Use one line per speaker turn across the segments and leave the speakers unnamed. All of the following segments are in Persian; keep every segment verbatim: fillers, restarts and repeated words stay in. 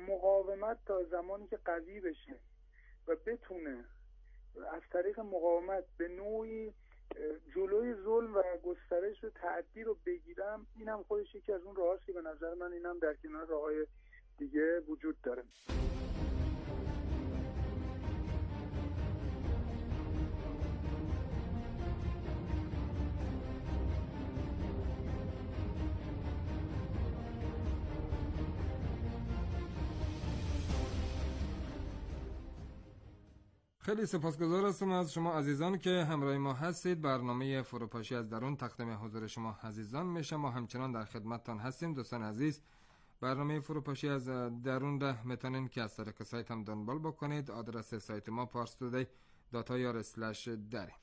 مقاومت تا زمانی که قوی بشه و بتونه از طریق مقاومت به نوعی جلوی ظلم و گسترش و تعدی رو بگیرم، اینم خودش یکی از اون راهاست که به نظر من اینم در کنار راههای دیگه وجود داره.
خیلی سپاسگزار هستم از شما عزیزان که همراه ما هستید. برنامه فروپاشی از درون تقدیم حضور شما عزیزان میشه. ما همچنان در خدمتتان هستیم. دوستان عزیز، برنامه فروپاشی از درون را میتونین که از طریق سایت هم دنبال بکنید. آدرس سایت ما پارس تودی دات آی آر اسلش دری.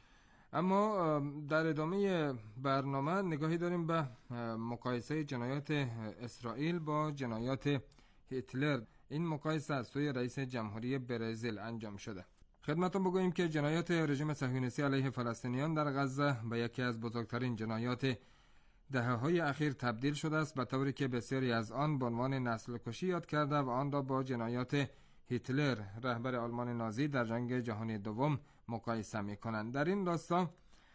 اما در ادامه برنامه نگاهی داریم به مقایسه جنایات اسرائیل با جنایات هیتلر. این مقایسه از سوی رئیس جمهوری برزیل انجام شده. خدمتتون بگوییم که جنایات رژیم صهیونیستی علیه فلسطینیان در غزه به یکی از بزرگترین جنایات دهه‌های اخیر تبدیل شده است، به طوری که بسیاری از آن به عنوان نسل کشی یاد کرده و آن را با جنایات هیتلر رهبر آلمان نازی در جنگ جهانی دوم مقایسه می‌کنند. در این راستا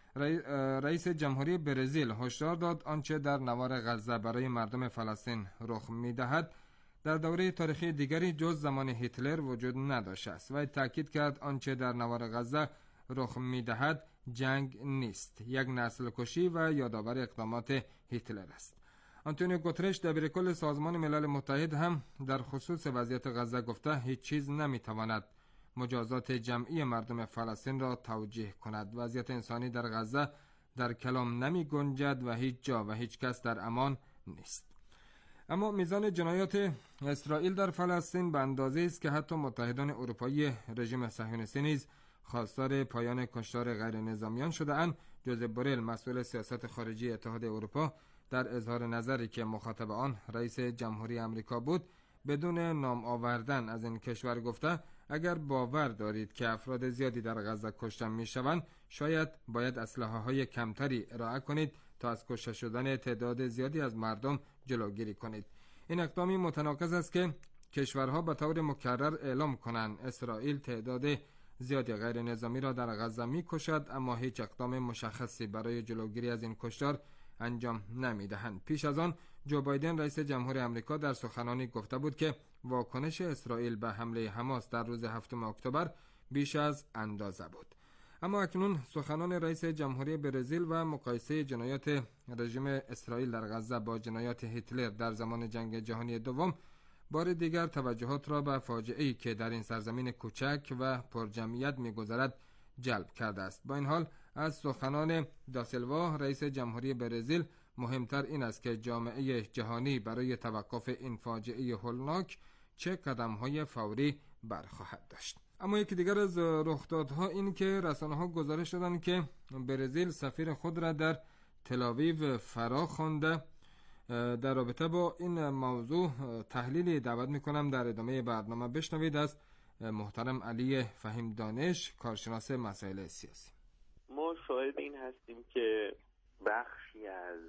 رئیس جمهوری برزیل هشدار داد آنچه در نوار غزه برای مردم فلسطین رخ می‌دهد در دوره تاریخی دیگری جز زمان هیتلر وجود نداشته است و تاکید کرد آنچه در نوار غزه رخ می‌دهد جنگ نیست، یک نسل کشی و یادآور اقدامات هیتلر است. آنتونیو گوترش دبیرکل سازمان ملل متحد هم در خصوص وضعیت غزه گفته هیچ چیز نمی‌تواند مجازات جمعی مردم فلسطین را توجیه کند. وضعیت انسانی در غزه در کلام نمی‌گنجد و هیچ جا و هیچ کس در امان نیست. اما میزان جنایات اسرائیل در فلسطین به اندازه است که حتی متحدان اروپایی رژیم صهیونیستی نیز خواستار پایان کشتار غیر نظامیان شده اند. جوزپ بوریل مسئول سیاست خارجی اتحاد اروپا در اظهار نظری که مخاطب آن رئیس جمهوری آمریکا بود بدون نام آوردن از این کشور گفته اگر باور دارید که افراد زیادی در غزه کشته میشوند شاید باید اسلحه های کمتری ارائه کنید تا از کشته شدن تعداد زیادی از مردم جلوگیری کنید. این اقدامی متناقض است که کشورها به طور مکرر اعلام کنند اسرائیل تعداد زیادی غیر نظامی را در غزه می‌کشد اما هیچ اقدام مشخصی برای جلوگیری از این کشتار انجام نمی‌دهند. پیش از آن جو بایدن رئیس جمهوری آمریکا در سخنانی گفته بود که واکنش اسرائیل به حمله حماس در روز هفتم اکتبر بیش از اندازه بود. اما اکنون سخنان رئیس جمهوری برزیل و مقایسه جنایات رژیم اسرائیل در غزه با جنایات هیتلر در زمان جنگ جهانی دوم بار دیگر توجهات را به فاجعه‌ای که در این سرزمین کوچک و پرجمعیت می‌گذرد جلب کرده است. با این حال از سخنان داسیلوا رئیس جمهوری برزیل مهمتر این است که جامعه جهانی برای توقف این فاجعه هولناک چه قدم‌های فوری برخواهد داشت. اما یکی دیگر از رخدادها این که رسانه‌ها گزارش دادند که برزیل سفیر خود را در تل‌آویو فرا خوانده. در رابطه با این موضوع تحلیلی دعوت می‌کنم در ادامه برنامه بشنوید از محترم علی فهیم دانش، کارشناس مسائل سیاسی.
ما شاهد این هستیم که بخشی از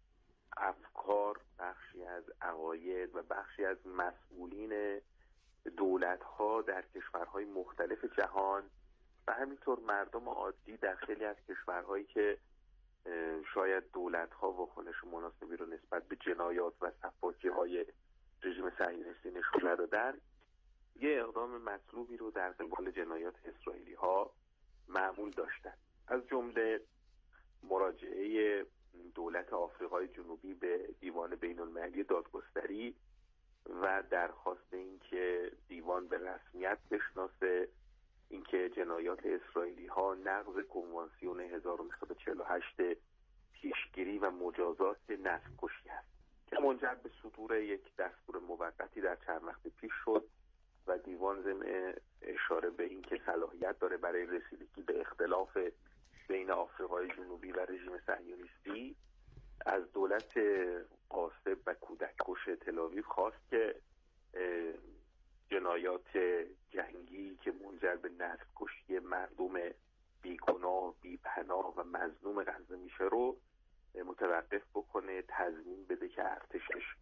افکار، بخشی از عقاید و بخشی از مسئولین دولت‌ها در کشورهای مختلف جهان و همینطور مردم عادی در خیلی از کشورهایی که شاید دولت‌ها واکنش مناسبی رو نسبت به جنایات و سفاکی‌های رژیم صهیونیستی نشون ندادن، یه اقدام مطلوبی رو در قبال جنایات اسرائیلی‌ها معمول داشتن. از جمله مراجعه دولت آفریقای جنوبی به دیوان بین‌المللی دادگستری و درخواست اینکه دیوان به رسمیت بشناسه اینکه جنایات اسرائیلی‌ها نقض کنوانسیون هزار و نهصد و چهل و هشت پیشگیری و مجازات نسل‌کشی است که منجر به صدور یک دستور موقتی در چند وقت پیش شد و دیوان ضمن اشاره به اینکه صلاحیت داره برای رسیدگی به اختلاف بین آفریقای جنوبی و رژیم صهیونیستی از دولت غاصب و کودککش تل‌آویو خواست که جنایات جنگی که منجر به نسل کشی مردم بیگناه، بی‌پناه و مظلوم غزه میشه رو متوقف بکنه، تضمین بده که ارتشش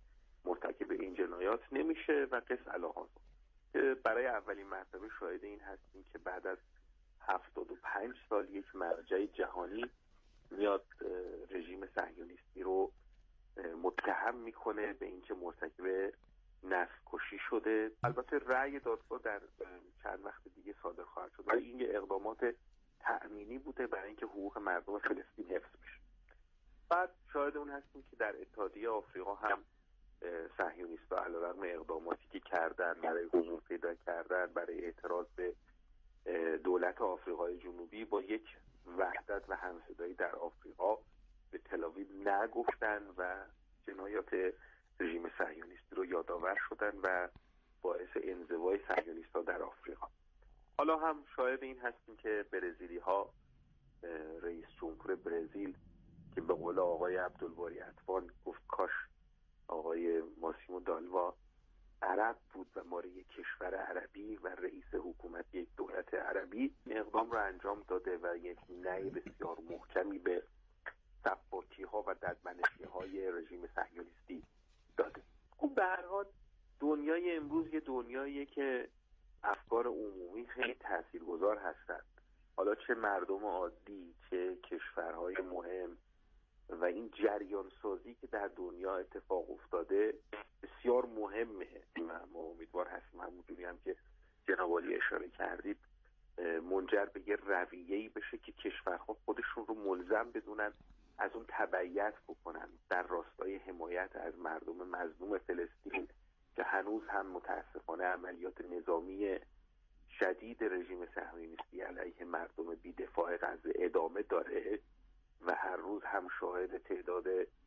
مرتکب این جنایات نمیشه و قس علی هذا. برای اولین مرتبه شاهد این هستیم که بعد از هفتاد و پنج سال یک مرجع جهانی میاد رژیم صهیونیستی رو متهم میکنه به اینکه مرتکب نسل کشی شده. البته رأی دادگاه در چند وقت دیگه صادر خواهد شد و این اقدامات تأمینی بوده برای اینکه حقوق مردم فلسطین حفظ بشه. بعد شاهد اون هستیم که در اتحادیه آفریقا هم صهیونیست‌ها علیرغم اقداماتی که کردن برای حضور پیدا کردن، برای اعتراض به دولت آفریقای جنوبی، با یک وحدت و همصدایی در آفریقا به تل‌آویو نگفتن و جنایات رژیم صهیونیستی رو یادآور شدن و باعث انزوای صهیونیست‌ها در آفریقا. حالا هم شاهد این هستیم که برزیلی‌ها، رئیس جمهور برزیل که به قول آقای عبدالباری عطوان گفت کاش آقای ماسیمو دالوا عرب بود و ما رو یک کشور عربی و رئیس حکومت یک دولت عربی، این اقدام رو انجام داده و یک نه بسیار محکمی به سباکی ها و ددمنشی های رژیم صهیونیستی داده. خب به هر حال دنیای امروز یه دنیاییه که افکار عمومی خیلی تاثیرگذار هستند. حالا چه مردم عادی، چه کشورهای مهم، و این جریان سازی که در دنیا اتفاق افتاده بسیار مهمه و ما امیدوار هستیم همونجوری هم که جناب عالی اشاره کردید منجر به یه رویه‌ای بشه که کشورها خودشون رو ملزم بدونن از اون تبعیت بکنن در راستای حمایت از مردم مظلوم فلسطین که هنوز هم متاسفانه عملیات نظامی شدید رژیم صهیونیستی علیه مردم بی‌دفاع غزه ادامه داره و هر روز هم شاهد تعداد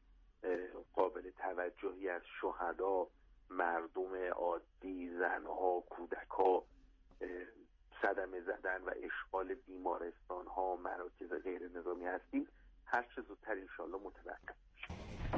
قابل توجهی از شهدا، مردم عادی، زنها، کودکها صدمه زدن و اشغال بیمارستانها، مراکز غیر نظامی هستیم، هر چه زودتر انشاءالله متوقف میشه.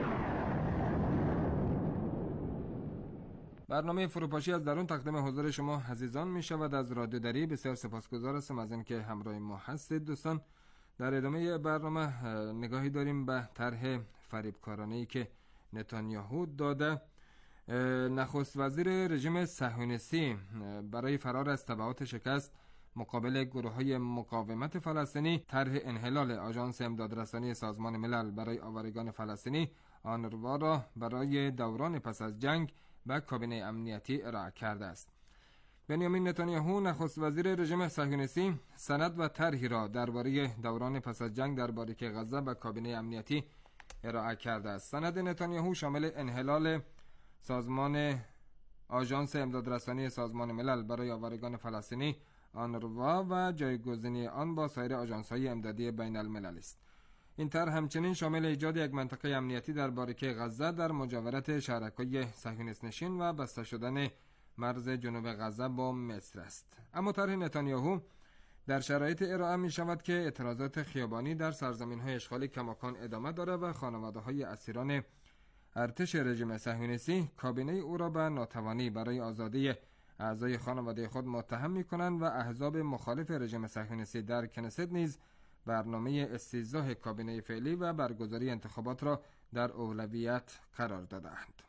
برنامه فروپاشی از درون تقدیم حضور شما عزیزان می شود. از رادیو دری بسیار سپاسگزار هستم از اینکه همراه ما هستید. دوستان، در ادامه برنامه نگاهی داریم به طرح فریبکارانه‌ای که نتانیاهو داده. نخست وزیر رژیم صهیونیستی برای فرار از تبعات شکست مقابل گروه‌های مقاومت فلسطینی طرح انحلال آژانس امدادرسانی سازمان ملل برای آوارگان فلسطینی آنروا را برای دوران پس از جنگ و کابینه امنیتی ارائه کرده است. بنیامین نتانیاهو نخست وزیر رژیم صهیونیستی سند و طرحی را درباره دوران پس از جنگ در باریک غزه و کابینه امنیتی ارائه کرده است. سند نتانیاهو شامل انحلال سازمان آژانس امدادرسانی سازمان ملل برای آوارگان فلسطینی آنروا و جایگزینی آن با سایر آژانس‌های امدادی بین المللی است. این طرح همچنین شامل ایجاد یک منطقه امنیتی در باریک غزه در مجاورت شهرک‌های صهیونیست نشین و بسته شدن مرز جنوب غزه با مصر است. اما طرح نتانیاهو در شرایط ارائه می شود که اعتراضات خیابانی در سرزمین‌های اشغالی کماکان ادامه دارد و خانواده‌های اسیران ارتش رژیم صهیونیستی کابینه او را به ناتوانی برای آزادی اعضای خانواده خود متهم می‌کنند و احزاب مخالف رژیم صهیونیستی در کنست نیز برنامه استیضاح کابینه فعلی و برگزاری انتخابات را در اولویت قرار دادند.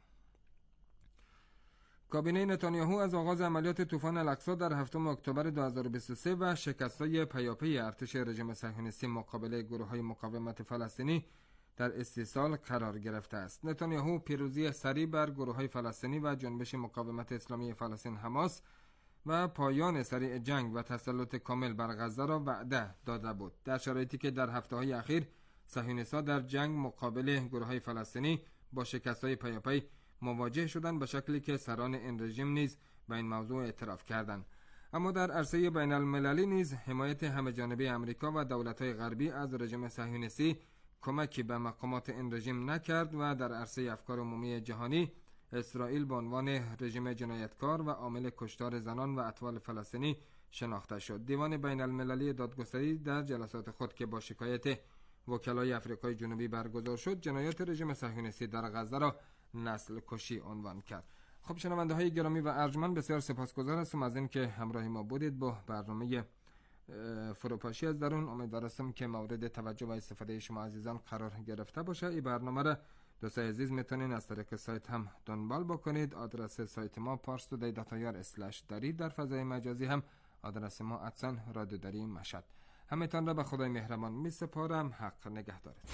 کابینه نتانیاهو از آغاز عملیات طوفان الاقصی در هفتم اکتبر دو هزار و بیست و سه و شکست‌های پیاپی ارتش رژیم صهیونیستی مقابل گروه‌های مقاومت فلسطینی در استیصال قرار گرفته است. نتانیاهو پیروزی سریع بر گروه‌های فلسطینی و جنبش مقاومت اسلامی فلسطین حماس و پایان سریع جنگ و تسلط کامل بر غزه را وعده داده بود، در شرایطی که در هفته‌های اخیر صهیونیست‌ها در جنگ مقابل گروه‌های فلسطینی با شکست‌های پیاپی مواجه شدند، به شکلی که سران این رژیم نیز به این موضوع اعتراف کردند. اما در عرصه بین المللی نیز حمایت همه‌جانبه آمریکا و دولت‌های غربی از رژیم صهیونیستی کمکی به مقامات این رژیم نکرد و در عرصه افکار عمومی جهانی اسرائیل به عنوان رژیم جنایتکار و عامل کشتار زنان و اطفال فلسطینی شناخته شد. دیوان بین المللی دادگستری در جلسات خود که با شکایت وکلای آفریقای جنوبی برگزار شد، جنایات رژیم صهیونیستی در غزه را نسل کشی عنوان کرد. خب شنونده های گرامی و ارجمند، بسیار سپاسگزار هستم از اینکه همراه ما بودید با برنامه فروپاشی از درون. امیدوارم که مورد توجه و استفاده شما عزیزان قرار گرفته باشه. این برنامه را دوستای عزیز میتونین از طریق سایت هم دنبال بکنید. آدرس سایت ما پارس تودی دات آی آر اسلش دری، در فضای مجازی هم آدرس ما ادسان رادیو دری مشهد. همتان را به خدای مهربان می سپارم. حق نگهدارت.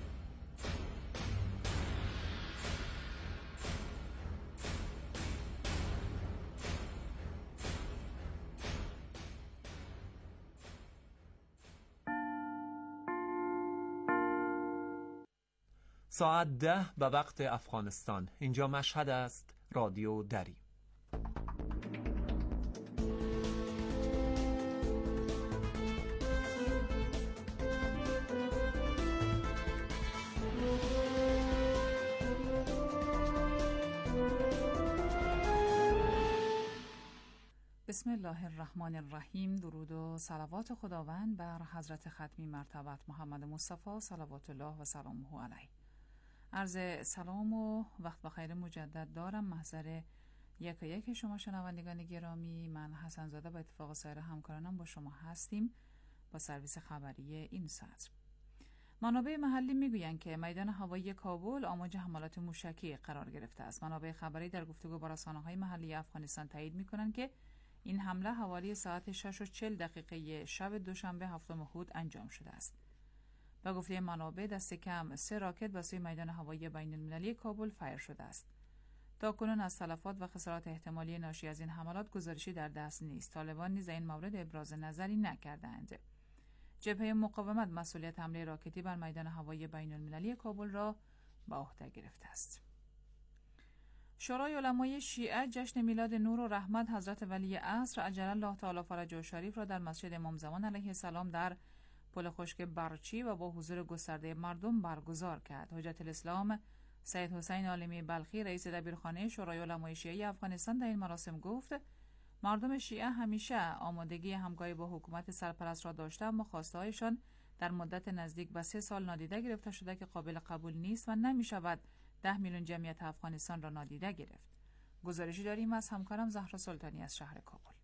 ساعت ده به وقت افغانستان. اینجا مشهد است. رادیو دری.
بسم الله الرحمن الرحیم. درود و صلوات خداوند بر حضرت ختمی مرتبت محمد مصطفی صلوات الله و سلامه علیه. عرض سلام و وقت بخیر مجدد دارم محضر یک یک شما شنوندگان گرامی. من حسن زاده با اتفاق سایر همکارانم با شما هستیم با سرویس خبری این ساعت. منابع محلی میگویند که میدان هوایی کابل آماج حملات موشکی قرار گرفته است. منابع خبری در گفتگو با رسانه‌های محلی افغانستان تایید می‌کنند که این حمله حوالی ساعت شش و چهل دقیقه شب دوشنبه هفتم اود انجام شده است. با گفته منابع دست کم سه راکت به سوی میدان هوایی بین المللی کابل فایر شده است. تاکنون از تلفات و خسارات احتمالی ناشی از این حملات گزارشی در دست نیست. طالبان نیز این مورد ابراز نظری نکردند. جبهه مقاومت مسئولیت حمله راکتی بر میدان هوایی بین المللی کابل را به عهده گرفته است. شورای علمای شیعه جشن میلاد نور و رحمت حضرت ولی عصر عجل الله تعالی فرجه شریف را در مسجد امام زمان علیه السلام در پل خشک برچی و با حضور گسترده مردم برگزار کرد. حجت الاسلام سید حسین عالمی بلخی رئیس دبیرخانه شورای علمای شیعه افغانستان در این مراسم گفت مردم شیعه همیشه آمادگی همکاری با حکومت سرپرست را داشته، اما خواسته‌هایشان در مدت نزدیک به سه سال نادیده گرفته شده که قابل قبول نیست و نمی‌شود ده میلیون جمعیت افغانستان را نادیده گرفت. گزارشی داریم از همکارم زهرا سلطانی از شهر کابل.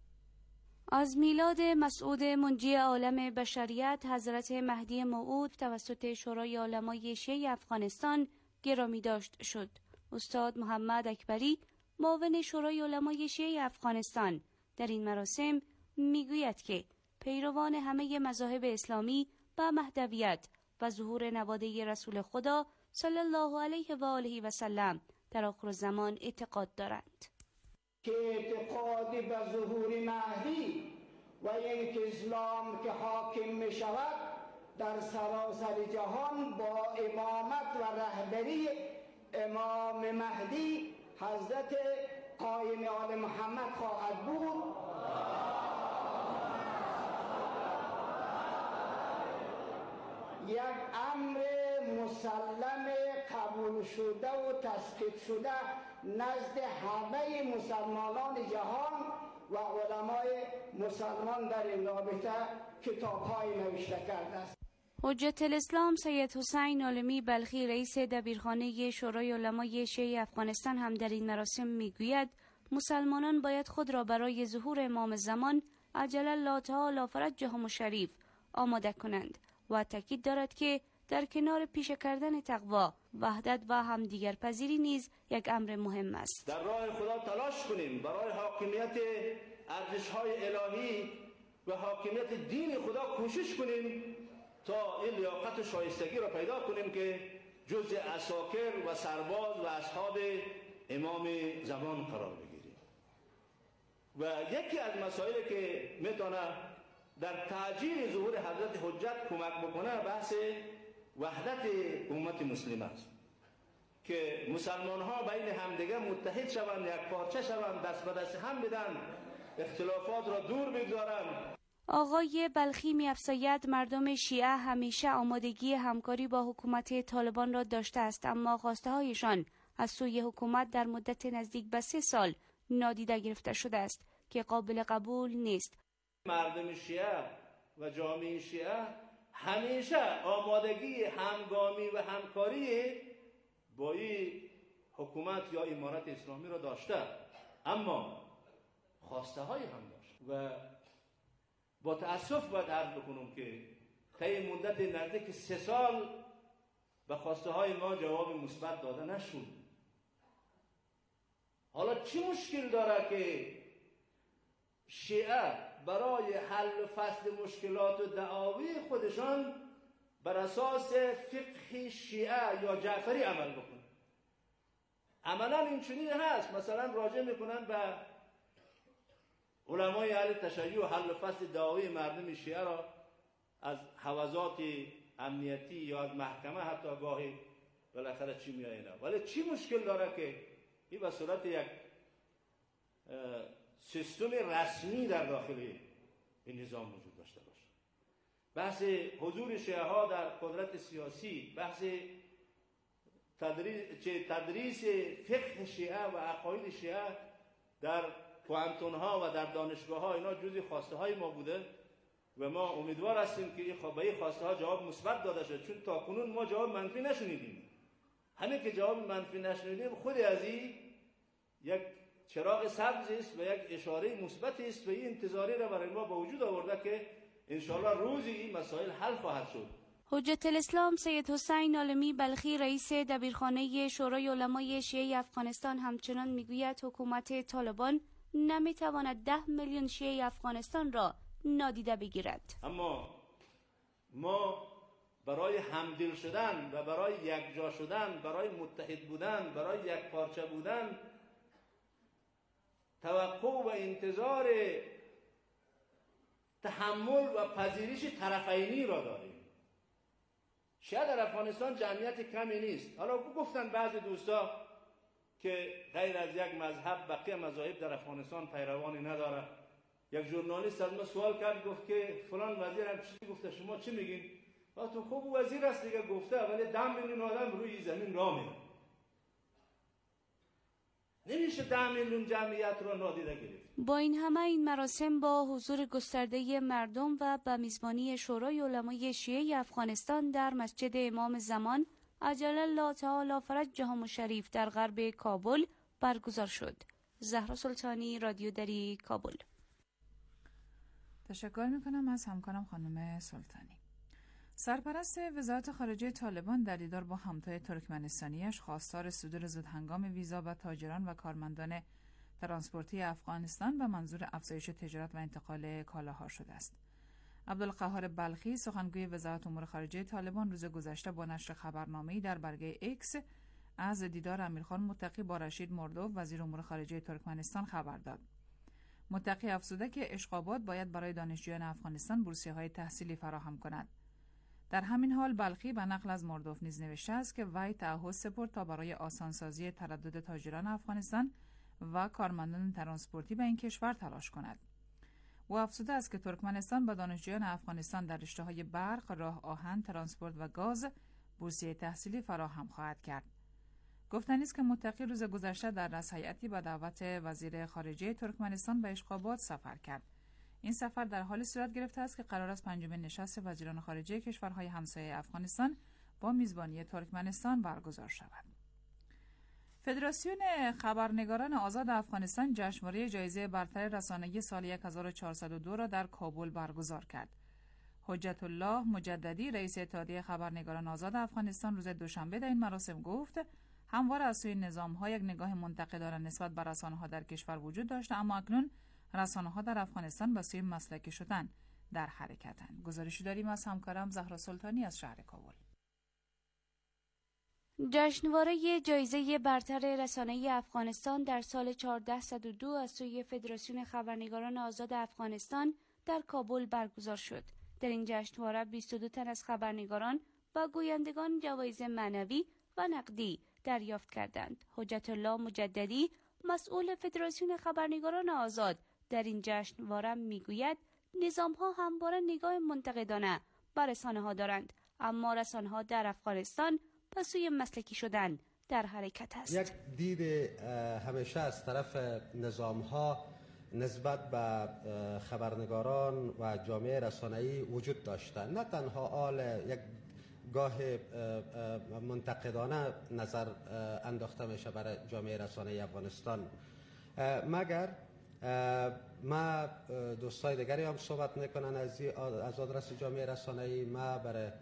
از میلاد مسعود منجی عالم بشریت حضرت مهدی موعود توسط شورای علمای شیعه افغانستان گرامی داشت شد. استاد محمد اکبری معاون شورای علمای شیعه افغانستان در این مراسم میگوید که پیروان همه مذاهب اسلامی به مهدویت و ظهور نواده رسول خدا صلی الله علیه و آله و سلم در آخر زمان اعتقاد دارند
که اعتقاد به ظهور مهدی و اینکه اسلام که حاکم می شود در سراسر جهان با امامت و رهبری امام مهدی حضرت قایم آل محمد خواهد بود. یک امر مسلم قبول شده و تصدیق شده نزد همه مسلمانان جهان و علمای مسلمان در این رابطه کتاب‌های نوشته کرده است.
حجت الاسلام سید حسین عالمی بلخی رئیس دبیرخانه شورای علمای شیعه افغانستان هم در این مراسم میگوید مسلمانان باید خود را برای ظهور امام زمان عجل الله تعالی فرجه شریف آماده کنند و تاکید دارد که در کنار پیشه کردن تقوا، وحدت و همدیگر پذیری نیز یک امر مهم است.
در راه خدا تلاش کنیم برای حاکمیت ارزش‌های الهی و حاکمیت دین خدا کوشش کنیم تا این لیاقت و شایستگی را پیدا کنیم که جزء عساکر و سرباز و اصحاب امام زمان قرار بگیریم. و یکی از مسائلی که میتونه در تعجیل ظهور حضرت حجت کمک بکنه بحث وحدت امت مسلم است که مسلمان ها بین همدیگه متحد شوند، یک پارچه شوند، دست به دست هم بدن، اختلافات را دور بگذارند.
آقای بلخی می‌افزاید مردم شیعه همیشه آمادگی همکاری با حکومت طالبان را داشته است، اما خواسته‌هایشان از سوی حکومت در مدت نزدیک به سه سال نادیده گرفته شده است که قابل قبول نیست.
مردم شیعه و جامعه شیعه همیشه آمادگی همگامی و همکاری با این حکومت یا امارت اسلامی را داشته، اما خواسته های هم داشت و با تأسف باید عرض بکنم که طی مدت نزدیک سه سال و خواسته های ما جواب مثبت داده نشد. حالا چی مشکل داره که شیعه برای حل و فصل مشکلات و دعاوی خودشان بر اساس فقه شیعه یا جعفری عمل بکنن؟ عملا این چنین هست. مثلا راجع میکنن به علمای اهل تشیع و حل و فصل دعاوی مردم شیعه را از حوزات امنیتی یا از محکمه حتی گاهی بالاخره چی میایه. ولی چی مشکل داره که این به صورت یک سیستم رسمی در داخل این نظام وجود داشته باشه؟ بحث حضور شیعه ها در قدرت سیاسی، بحث تدریس چه تدریس فقه شیعه و عقاید شیعه در پوانتون ها و در دانشگاه ها، اینا جزء خواسته های ما بوده و ما امیدوار هستیم که این به خواسته ها جواب مثبت داده شد، چون تا کنون ما جواب منفی نشنیدیم. همین که جواب منفی نشنیدیم خود از این یک چراغ سبز است و یک اشاره مثبت است و این انتظاری را برای ما به وجود آورده که انشاءالله روزی این مسائل حل خواهد شد.
حجت الاسلام سید حسین عالمی بلخی رئیس دبیرخانه شورای علمای شیعه افغانستان همچنان میگوید حکومت طالبان نمیتواند ده میلیون شیعه افغانستان را نادیده بگیرد.
اما ما برای همدل شدن و برای یکجا شدن، برای متحد بودن، برای یک پارچه بودن توقع و انتظار تحمل و پذیرش طرفینی را داریم. شاید در افغانستان جمعیت کمی نیست. حالا گفتن بعضی دوستا که غیر از یک مذهب بقیه مذاهب در افغانستان پیروانی نداره. یک ژورنالیست از ما سوال کرد، گفت که فلان وزیر هم چی گفته، شما چی میگین؟ تو خوب وزیر است دیگه گفته، ولی ده میلیون آدم روی زمین راه میرن. نمیشه ده میلیون جمعیت را نادیده گرفت.
با این همه این مراسم با حضور گسترده مردم و به میزبانی شورای علمای شیعه افغانستان در مسجد امام زمان عجل الله تعالی فرجه الشریف در غرب کابل برگزار شد. زهرا سلطانی، رادیو دری، کابل.
تشکر میکنم از همکارم خانم سلطانی. سرپرست وزارت خارجه طالبان در دیدار با همتای ترکمنستانیش خواستار صدور زودهنگام ویزا به تاجران و کارمندان ترانسپورتی افغانستان به منظور افزایش تجارت و انتقال کالاها شده است. عبدالقهار بلخی سخنگوی وزارت امور خارجه طالبان روز گذشته با نشر خبرنامه‌ای در برگه ایکس از دیدار امیرخان متقی با رشید مردوف وزیر امور خارجه ترکمنستان خبر داد. متقی افزوده که اشقابات باید برای دانشجویان افغانستان بورسیه‌های تحصیلی فراهم کند. در همین حال بلخی به نقل از مردوف نیز نوشته است که وی تعهد سپرد تا برای آسانسازی تردد تاجران افغانستان و کارمندان ترانسپورتی به این کشور تلاش کند. او افزوده است که ترکمنستان به دانشجویان افغانستان در رشته‌های برق، راه آهن، ترانسپورت و گاز بورسیه تحصیلی فراهم خواهد کرد. گفتنی است که متقی روز گذشته در رأس هیئتی به دعوت وزیر خارجه ترکمنستان به اشقابات سفر کرد. این سفر در حال صورت گرفته است که قرار است پنجمین نشست وزیران خارجه کشورهای همسایه افغانستان با میزبانی ترکمنستان برگزار شود. فدراسیون خبرنگاران آزاد افغانستان جشنواره جایزه برتر رسانه‌ای سال هزار و چهارصد و دو را در کابل برگزار کرد. حجت الله مجددی رئیس اتحادیه خبرنگاران آزاد افغانستان روز دوشنبه در این مراسم گفت همواره از سوی نظام‌ها یک نگاه منتقدانه نسبت به رسانه‌ها در کشور وجود داشته، اما اکنون رسانه‌ها در افغانستان به سوی مسلکی شدن در حرکتند. گزارشی داریم از همکارم زهرا سلطانی از شهر کابل.
جشنواره جایزه برتر رسانه‌ای افغانستان در سال هزار و چهارصد و دو از سوی فدراسیون خبرنگاران آزاد افغانستان در کابل برگزار شد. در این جشنواره بیست و دو تن از خبرنگاران و گویندگان جوایز معنوی و نقدی دریافت کردند. حجت الله مجددی مسئول فدراسیون خبرنگاران آزاد در این جشنواره میگوید نظام‌ها همواره نگاه منتقدانه بر رسانه‌ها دارند، اما رسانه‌ها در افغانستان به سوی مسلکی شدن در حرکت است.
یک دید همیشه از طرف نظام‌ها نسبت به خبرنگاران و جامعه رسانه‌ای وجود داشته، نه تنها آل یک گاه منتقدانه نظر انداخته میشه برای جامعه رسانه‌ای افغانستان، مگر ما دوستای دیگری هم صحبت میکنن از از آدرس جامعه رسانه‌ای. ما برای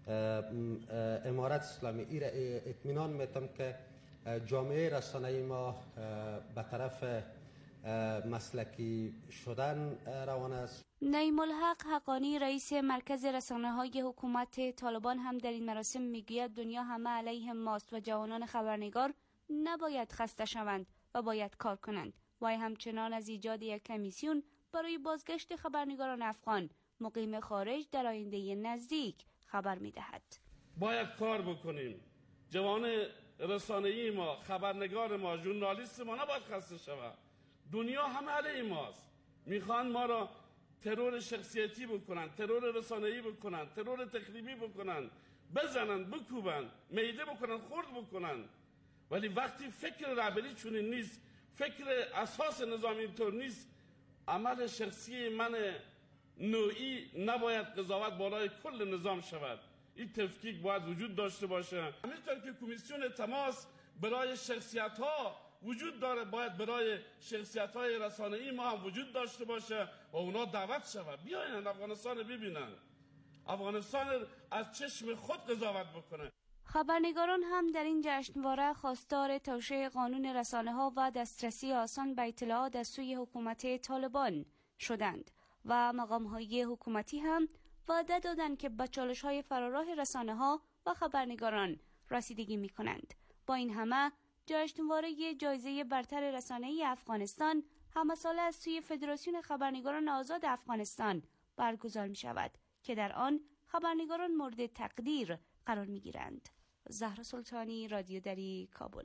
امارت اسلامی ای را اطمینان میتم که جامعه رسانه‌ای ما به طرف مسلکی شدن روان است.
نعیم الحق حقانی رئیس مرکز رسانه‌های حکومت طالبان هم در این مراسم میگوید دنیا همه علیه ماست و جوانان خبرنگار نباید خسته شوند و باید کار کنند. وی همچنان از ایجاد یک کمیسیون برای بازگشت خبرنگاران افغان مقیم خارج در آینده نزدیک خبر می‌دهد.
باید کار بکنیم. جوان رسانه‌ای ما، خبرنگار ما، ژورنالیست ما نباید خسته شود. دنیا همه علیه ماست. میخوان ما را ترور شخصیتی بکنن، ترور رسانه‌ای بکنن، ترور تخریبی بکنن، بزنن، بکوبن، میده بکنن، خرد بکنن. ولی وقتی فکر رهبری چنین نیست، فکر اساس نظام اینطور نیست، عمل شخصی من نوعی نباید قضاوت بالای کل نظام شود. این تفکیک باید وجود داشته باشه. همینطور که کمیسیون تماس برای شخصیت ها وجود داره، باید برای شخصیت های رسانه‌ای ما هم وجود داشته باشه و اونا دعوت شود بیاین افغانستان ببینن، افغانستان از چشم خود قضاوت بکنه.
خبرنگاران هم در این جشنواره خواستار توسعه قانون رسانه‌ها و دسترسی آسان به اطلاعات از سوی حکومت طالبان شدند و مقام‌های حکومتی هم وعده دادند که به چالش‌های فراراه رسانه‌ها و خبرنگاران رسیدگی می‌کنند. با این همه جشنواره جایزه برتر رسانه‌ای افغانستان همه ساله از سوی فدراسیون خبرنگاران آزاد افغانستان برگزار می‌شود که در آن خبرنگاران مورد تقدیر قرار می‌گیرند. زهرا سلطانی، رادیو دری، کابل.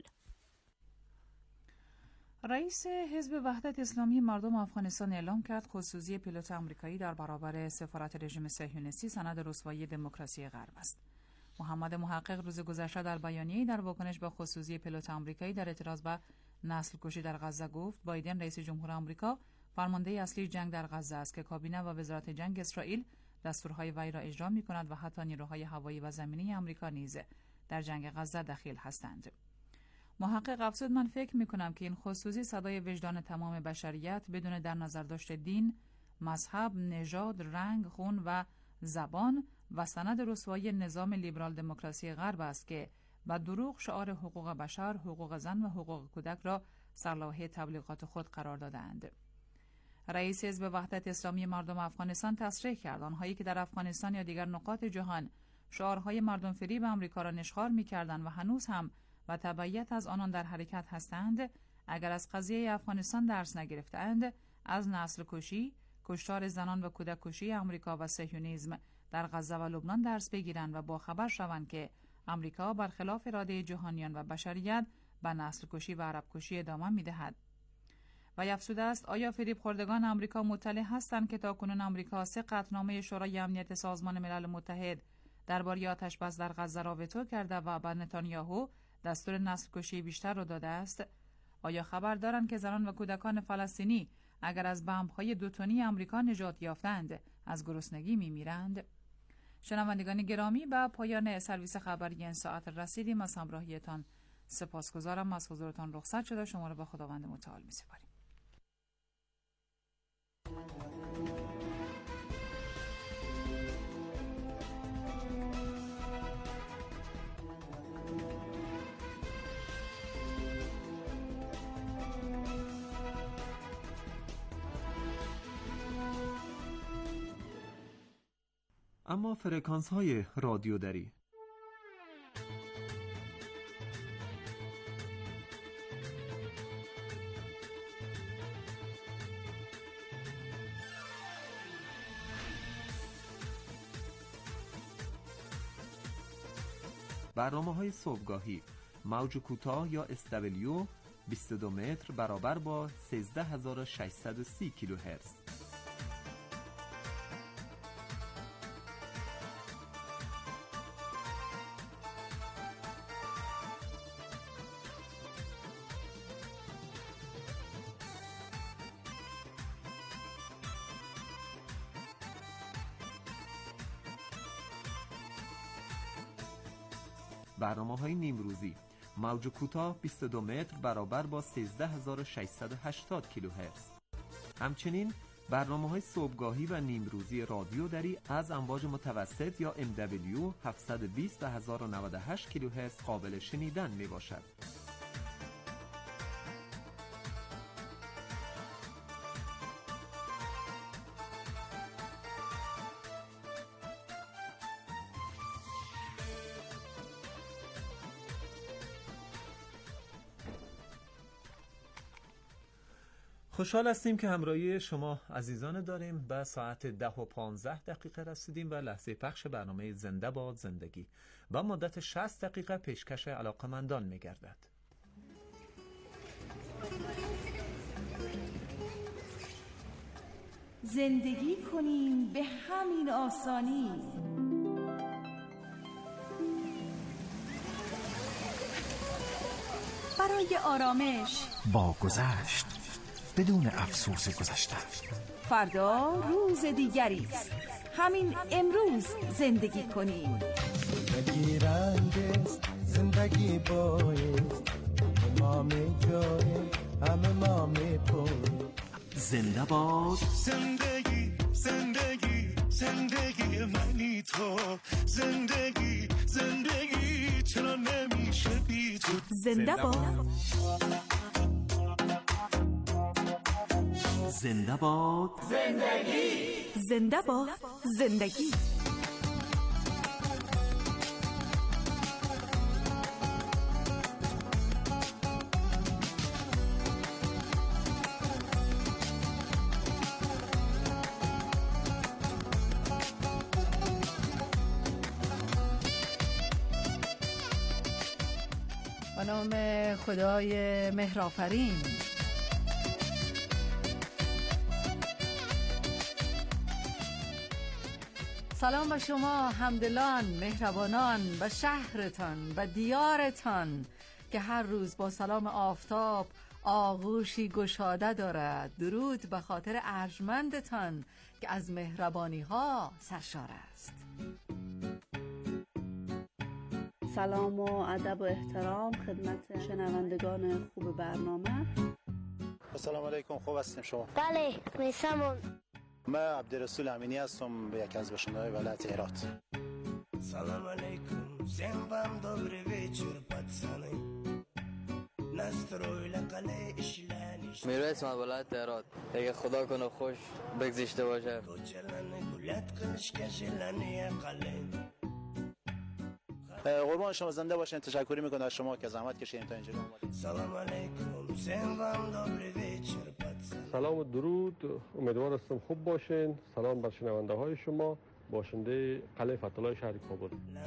رئیس حزب وحدت اسلامی مردم افغانستان اعلام کرد خودسوزی پیلوت آمریکایی در برابر سفارت رژیم صهیونیستی سند رسوایی دموکراسی غرب است. محمد محقق روز گذشته در بیانیه‌ای در واکنش به خودسوزی پیلوت آمریکایی در اعتراض به نسل کشی در غزه گفت بایدن رئیس جمهور آمریکا فرمانده اصلی جنگ در غزه است که کابینه و وزارت جنگ اسرائیل دستورهای وی را اجرا می‌کند و حتی نیروهای هوایی و زمینی آمریکا نیز در جنگ غزه دخیل هستند. محقق افزود من فکر می‌کنم که این خودسوزی صدای وجدان تمام بشریت بدون در نظر داشت دین، مذهب، نژاد، رنگ، خون و زبان و سند رسوایی نظام لیبرال دموکراسی غرب است که با دروغ شعار حقوق بشر، حقوق زن و حقوق کودک را سرلوحه تبلیغات خود قرار دادند. رئیس حزب وحدت اسلامی مردم افغانستان تصریح کرد آنهایی که در افغانستان یا دیگر نقاط جهان شعارهای مردم فریب آمریکا را نشخوار می‌کردند و هنوز هم و تبعیت از آنان در حرکت هستند، اگر از قضیه افغانستان درس نگرفتند، از نسل کشی، کشتار زنان و کودک کشی آمریکا و صهیونیسم در غزه و لبنان درس بگیرند و باخبر شوند که آمریکا برخلاف اراده جهانیان و بشریت به نسل کشی و عرب کشی ادامه می‌دهد. و افزوده است آیا فریب خوردگان آمریکا مطلع هستند که تاکنون آمریکا سه قطعنامه شورای امنیت سازمان ملل متحد درباره آتش‌بس در غزه را وتو کرده و به نتانیاهو دستور نسل کشی بیشتر را داده است؟ آیا خبر دارند که زنان و کودکان فلسطینی اگر از بمب‌های دو تنی آمریکا نجات یافتند از گرسنگی می‌میرند؟ شنوندگان گرامی، به پایان سرویس خبری این ساعت رسیدیم. از همراهیتان سپاسگزارم. از حضورتان رخصت شده. شما را به خداوند متعال می‌سپاریم.
اما فرکانس های رادیو دری برنامه‌های صبحگاهی موج کوتاه یا اس دبلیو بیست و دو متر برابر با سیزده هزار و ششصد و سی کیلوهرتز. برنامه‌های نیمروزی موج کوتاه بیست و دو متر برابر با سیزده هزار و ششصد و هشتاد کیلوهرتز. همچنین برنامه‌های صبحگاهی و نیمروزی رادیو دری از امواج متوسط یا ام دبلیو هفتصد و بیست و هزار و نود و هشت کیلوهرتز قابل شنیدن میباشد.
خوشحال هستیم که همراهی شما عزیزان داریم. به ساعت ده و پانزده دقیقه رسیدیم و لحظه پخش برنامه زنده باد زندگی و مدت شصت دقیقه پیشکش علاقمندان می گردد.
زندگی کنیم به همین آسانی، برای آرامش
با گذشت بدون افسوس گذشته.
فردا روز دیگری است، همین امروز زندگی کنیم.
زندگی رنگ است، زندگی بایست، ما می جاییم، همه ما می پویم.
زنده باد
زندگی، زندگی، زندگی منی تو. زندگی، زندگی چرا نمیشه بی تو.
زنده باد
زنده باد
زندگی، زنده باد زندگی. به نام خدای مهرآفرین. سلام به شما همدلان، مهربانان، به شهرتان، به دیارتان که هر روز با سلام آفتاب آغوشی گشاده دارد. درود به خاطر ارجمندتان که از مهربانی ها سرشار است.
سلام و ادب و احترام خدمت شنوندگان خوب برنامه.
السلام علیکم، خوب هستیم شما؟
بله، میسمون.
من عبدالرسول امینی هستم، یکی از باشنده‌های ولایت هرات.
سلام علیکم، всем вам добрый вечер, пацаны. Настроили قلعه اشلانی.
میرویس من ولایت هرات. اگه خدا کنه خوش بگذشته باشه.
کوچلانه گولت قلش کشلانی قلعه.
قربان شما، زنده باشین. تشکر میکنم از شما که زحمت کشیدین تا اینجا اومدید.
سلام علیکم، всем вам добрый вечер, пацаны.
سلام و درود، امیدوار هستم خوب باشین. سلام بر شنونده های شما، باشنده قلعه فتح‌الله شهر کابل.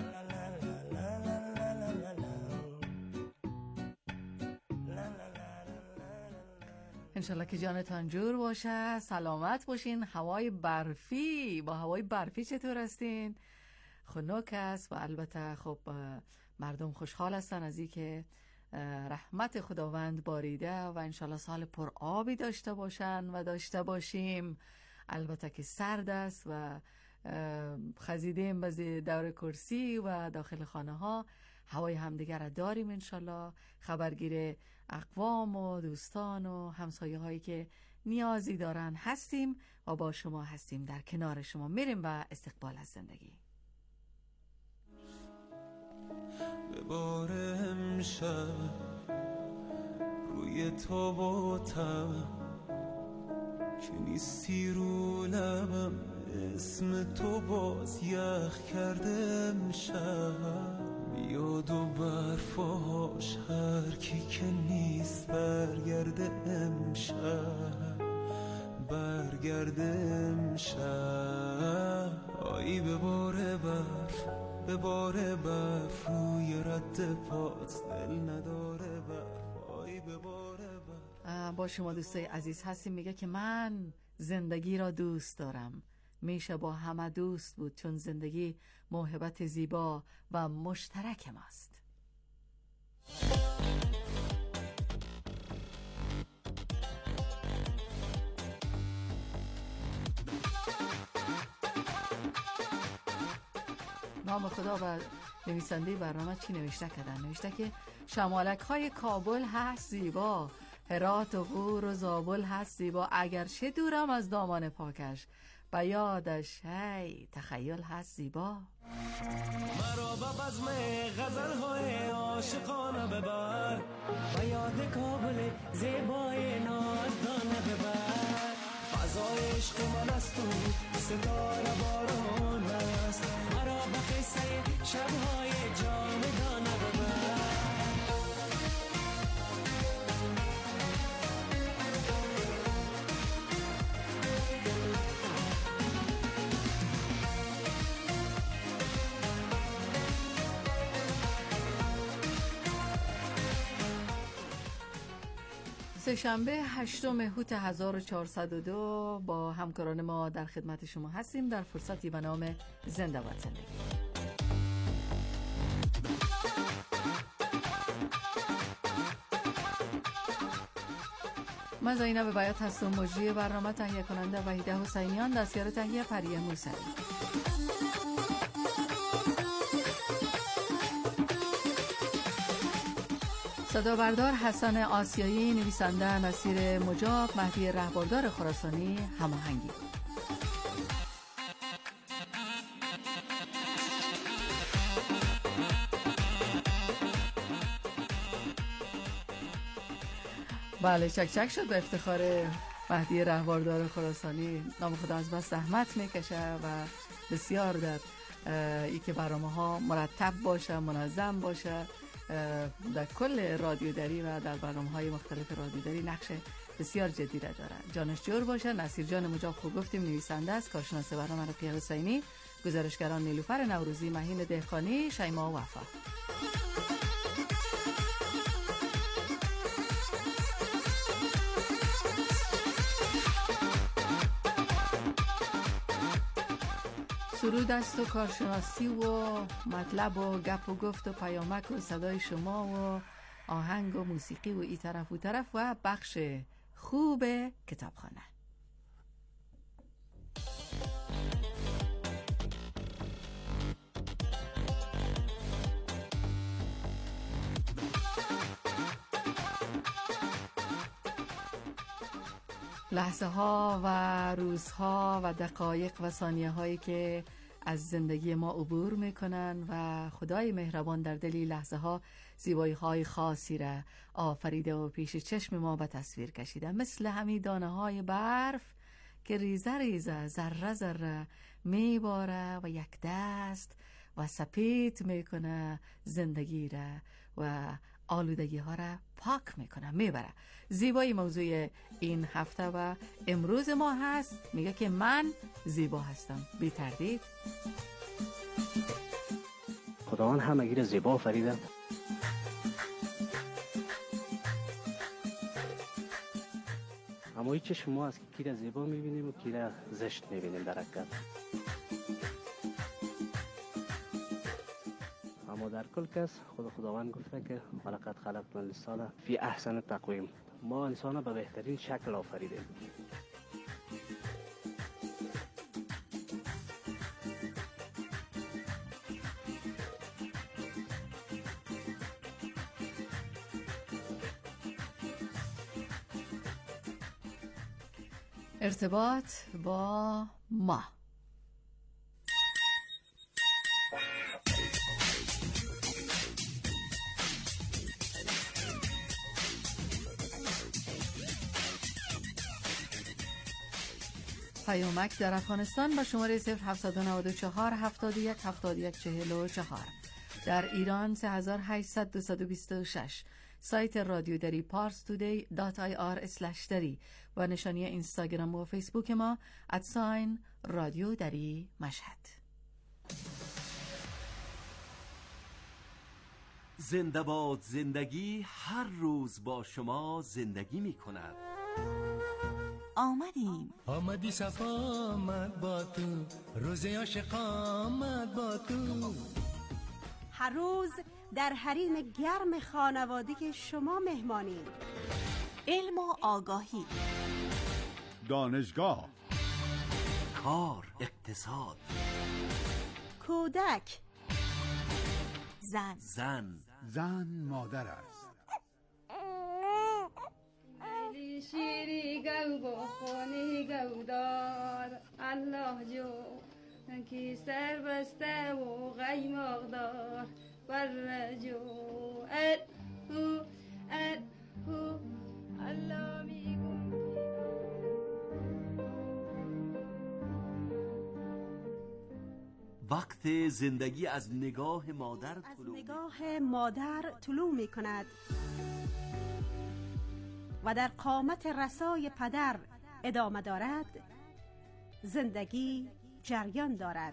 انشالله که جانتان جور باشه، سلامت باشین. هوای برفی، با هوای برفی چطور هستین؟ خنک است و البته خب مردم خوشحال هستن از این که رحمت خداوند باریده و انشالله سال پر آبی داشته باشن و داشته باشیم. البته که سرد است و خزیدیم به دور کرسی و داخل خانه ها هوای همدیگر را داریم. انشالله خبرگیر اقوام و دوستان و همسایه هایی که نیازی دارن هستیم و با شما هستیم، در کنار شما میریم و استقبال از زندگی.
به بار امشب روی تو باتم که نیستی رو لبم، اسم تو باز یخ کرده امشب. یاد و برفاش هر کی که نیست برگرده امشب، برگرده امشب. آی به بار برف، به بار برف روی رد پات، دل نداره برف. آی به بار برف.
با شما دوستای عزیز هستیم. میگه که من زندگی را دوست دارم، میشه با همه دوست بود، چون زندگی موهبت زیبا و مشترک ماست. نام خدا و نویسنده برنامه چی نوشته کردن؟ نوشته که شمالک های کابل هست زیبا، هرات و غور و زابل هست زیبا، اگرچه دورم از دامان پاکش، به یادش هی تخیل هست زیبا.
مرا به بزم غزل های عاشقانه ببر، به یاد کابل زیبای نازدانه ببر. فضای عشق من است و ستاره باران است، مرا به قصه شبهای جاودانه ببر.
سه‌شنبه هشتم هوت هزار و چهارصد و دو با همکاران ما در خدمت شما هستیم در فرصتی به نام زنده باد زندگی. من زینب بیات هستم، مجری برنامه تهیه کننده وحیده حسینیان، دستیار تهیه پریه موسوی. صدا بردار حسن آسیایی، نویسنده نصیر مجاب، مهدی رهبردار خراسانی هماهنگی. بله چک چک شد به افتخار مهدی رهبردار خراسانی. نام خدا از بس زحمت میکشه و بسیار در ای که برنامه ها مرتب باشه، منظم باشه، در کل رادیوداری و در برنامه‌های مختلف رادیوداری نقش بسیار جدی را داره. جانش جور باشه. نصیر جان مجاب خوب گفتیم نویسنده است، کارشناس برنامه رفیع حسینی، گزارشگران نیلوفر نوروزی، مهین دهقانی، شیما وفا. سرود است و کارشناسی و مطلب و گپ و گفت و پیامک و صدای شما و آهنگ و موسیقی و ای طرف و طرف و بخش خوب کتابخانه. لحظه ها و روزها و دقایق و ثانیه هایی که از زندگی ما عبور میکنن و خدای مهربان در دلی لحظه ها زیبایی های خاصی را آفریده و پیش چشم ما به تصویر کشیده، مثل همین دانه های برف که ریزه ریزه ذره ذره میباره و یک دست و سپید میکنه زندگی را و آلودگی ها را پاک میکنه میبره. زیبایی موضوع این هفته و امروز ما هست، میگه که من زیبا هستم بی تردید.
خداوند همگی را زیبا آفریده. اما هیچ چشم ما از کی را زیبا میبینیم و کی را زشت میبینیم در حقیقت. اما در کل کس خدا خداوند گفته که ولقد خلقنا الانسان فی احسن تقویم، ما انسان به بهترین شکل آفریدیم.
ارتباط با ما. پیامک در افغانستان با شماره صفر هفت نه چهار هفتاد و یک هفتاد و یک چهل و چهار، در ایران سه هزار و هشتصد دویست و بیست و شش، سایت رادیو دری پارس تودی دات آی آر اسلش دری و نشانی اینستاگرام و فیسبوک ما ادساین رادیو دری مشهد.
زنده باد زندگی هر روز با شما زندگی می کند.
آمدیم
آمدی صفا آمد با تو، روز عاشق آمد با تو.
هر روز در حریم گرم خانوادگی شما مهمانیم. علم و آگاهی،
دانشگاه،
کار، اقتصاد،
کودک، زن
زن
زن مادر است.
شیری گو بخونی گو دار الله جو کی سر بسته و غیماغ دار بر جو اد هو اد هو الله میگون.
وقت زندگی از نگاه مادر
از نگاه مادر طلوع می کند و در قامت رسای پدر ادامه دارد. زندگی جریان دارد.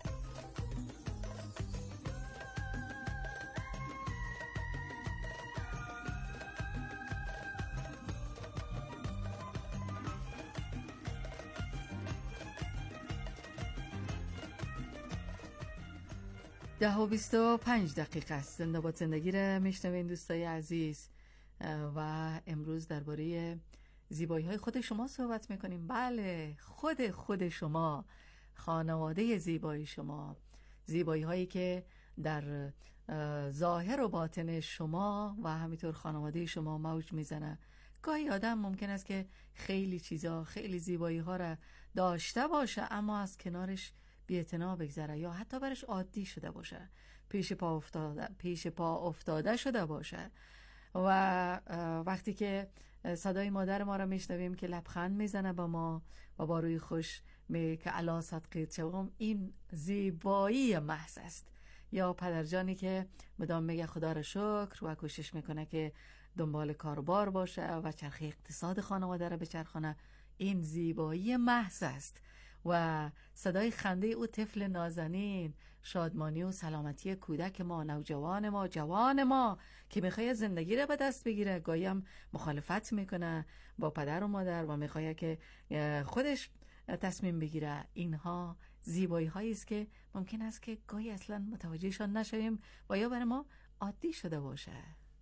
ده و بیست و پنج دقیقه است. زنده باد زندگی را میشنوین دوستای عزیز و امروز درباره زیبایی های خود شما صحبت میکنیم. بله، خود خود شما، خانواده زیبایی شما، زیبایی هایی که در ظاهر و باطن شما و همینطور خانواده شما موج میزنه. گاهی آدم ممکن است که خیلی چیزا، خیلی زیبایی ها را داشته باشه اما از کنارش بی‌اعتنا بگذره یا حتی برش عادی شده باشه، پیش پا افتاده پیش پا افتاده شده باشه. و وقتی که صدای مادر ما را میشنویم که لبخند میزنه با ما و با روی خوش می که الا صدقیت شوم، این زیبایی محض است. یا پدرجانی که مدام میگه خدا را شکر و کوشش میکنه که دنبال کاروبار باشه و چرخه اقتصاد خانواده را بچرخونه، این زیبایی محض است. و صدای خنده او طفل نازنین، شادمانی و سلامتی کودک ما، نوجوان ما، جوان ما که میخواد زندگی را به دست بگیره، گاهی هم مخالفت میکنه با پدر و مادر و میخواد که خودش تصمیم بگیره. اینها زیبایی هایی است که ممکن است که گاهی اصلا متوجهشان نشویم و یا برای ما عادی شده باشه.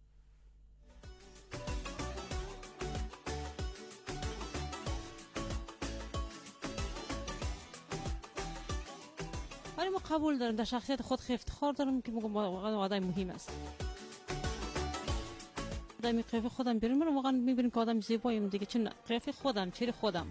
ولی ما قبول دارم، در شخصیت خود خیلی افتخار دارم که میگم واقعا آدم مهم است. آدم قیافه خودم بیرون میرم واقعا میبینم که آدم زیباییم دیگه، چون قیافه خودم، چهره خودم.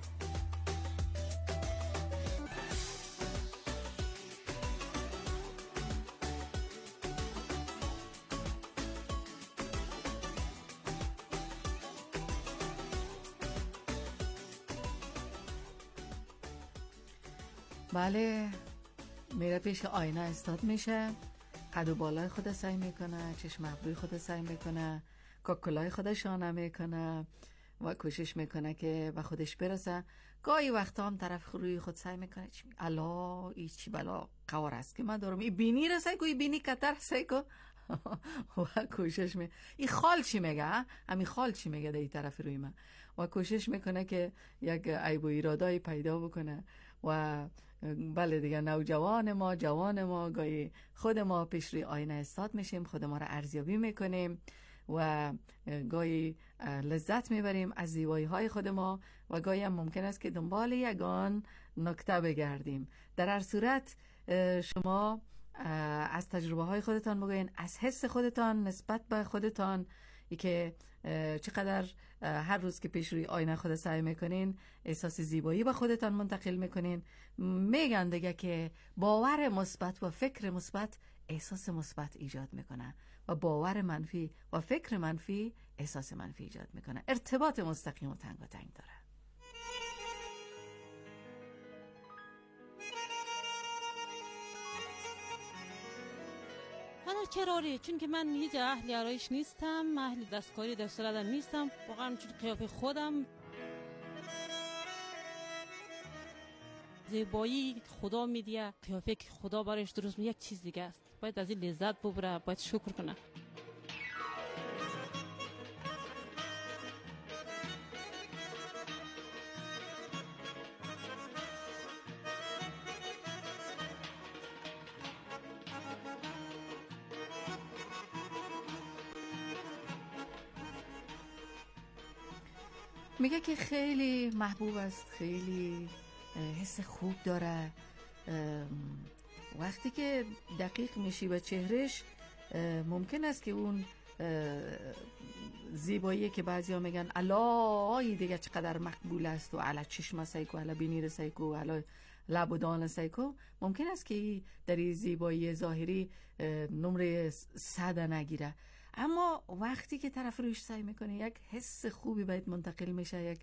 بله، میره پیش آینه استاد میشه، قد و بالای خود سعی میکنه، چشم ابروی خود سعی میکنه، کاکلای خود شانه میکنه و کوشش میکنه که به خودش برسه. گاهی وقتا هم طرف روی خود سعی میکنه الا ای چی بلا قوار است که من دارم، ای بینی رسای کو، ای بینی کتر رسای کو و کوشش می ای خال چی میگه، همین خال چی میگه در این طرف روی من، و کوشش میکنه که یک عیب و ایرادای پیدا بکنه. و بله دیگه، نوجوان ما، جوان ما، گاهی خود ما پیش روی آینه استاد میشیم، خود ما را ارزیابی میکنیم و گاهی لذت میبریم از زیبایی های خود ما و گاهی هم ممکن است که دنبال یگان نکته بگردیم. در هر صورت شما از تجربه های خودتان بگوین، از حس خودتان نسبت به خودتان، ای که چقدر هر روز که پیش روی آینه خود سعی میکنین احساس زیبایی به خودتان منتقل میکنین. میگن دیگه که باور مثبت و فکر مثبت احساس مثبت ایجاد میکنه و باور منفی و فکر منفی احساس منفی ایجاد میکنه. ارتباط مستقیم و تنگ و تنگ داره.
حالا چرا؟ چون که من هیچ اهل آرایش نیستم، اهل دستکاری در صورتم نیستم، واقعا چون قیافه خودم زیبایی خدا میدیه، قیافه که خدا برایش درست یک چیز دیگه است. باید از این لذت ببره، باید شکر کنه.
میگه که خیلی محبوب است، خیلی حس خوب داره. وقتی که دقیق میشی به چهرش ممکن است که اون زیبایی که بعضیا میگن الای دیگه چقدر مقبول است و علا چشم سیکو، علا بینیر سیکو، علا لب و دهان سیکو، ممکن است که در این زیبایی ظاهری نمره صد نگیره، اما وقتی که طرف روش سعی میکنه یک حس خوبی باید منتقل میشه، یک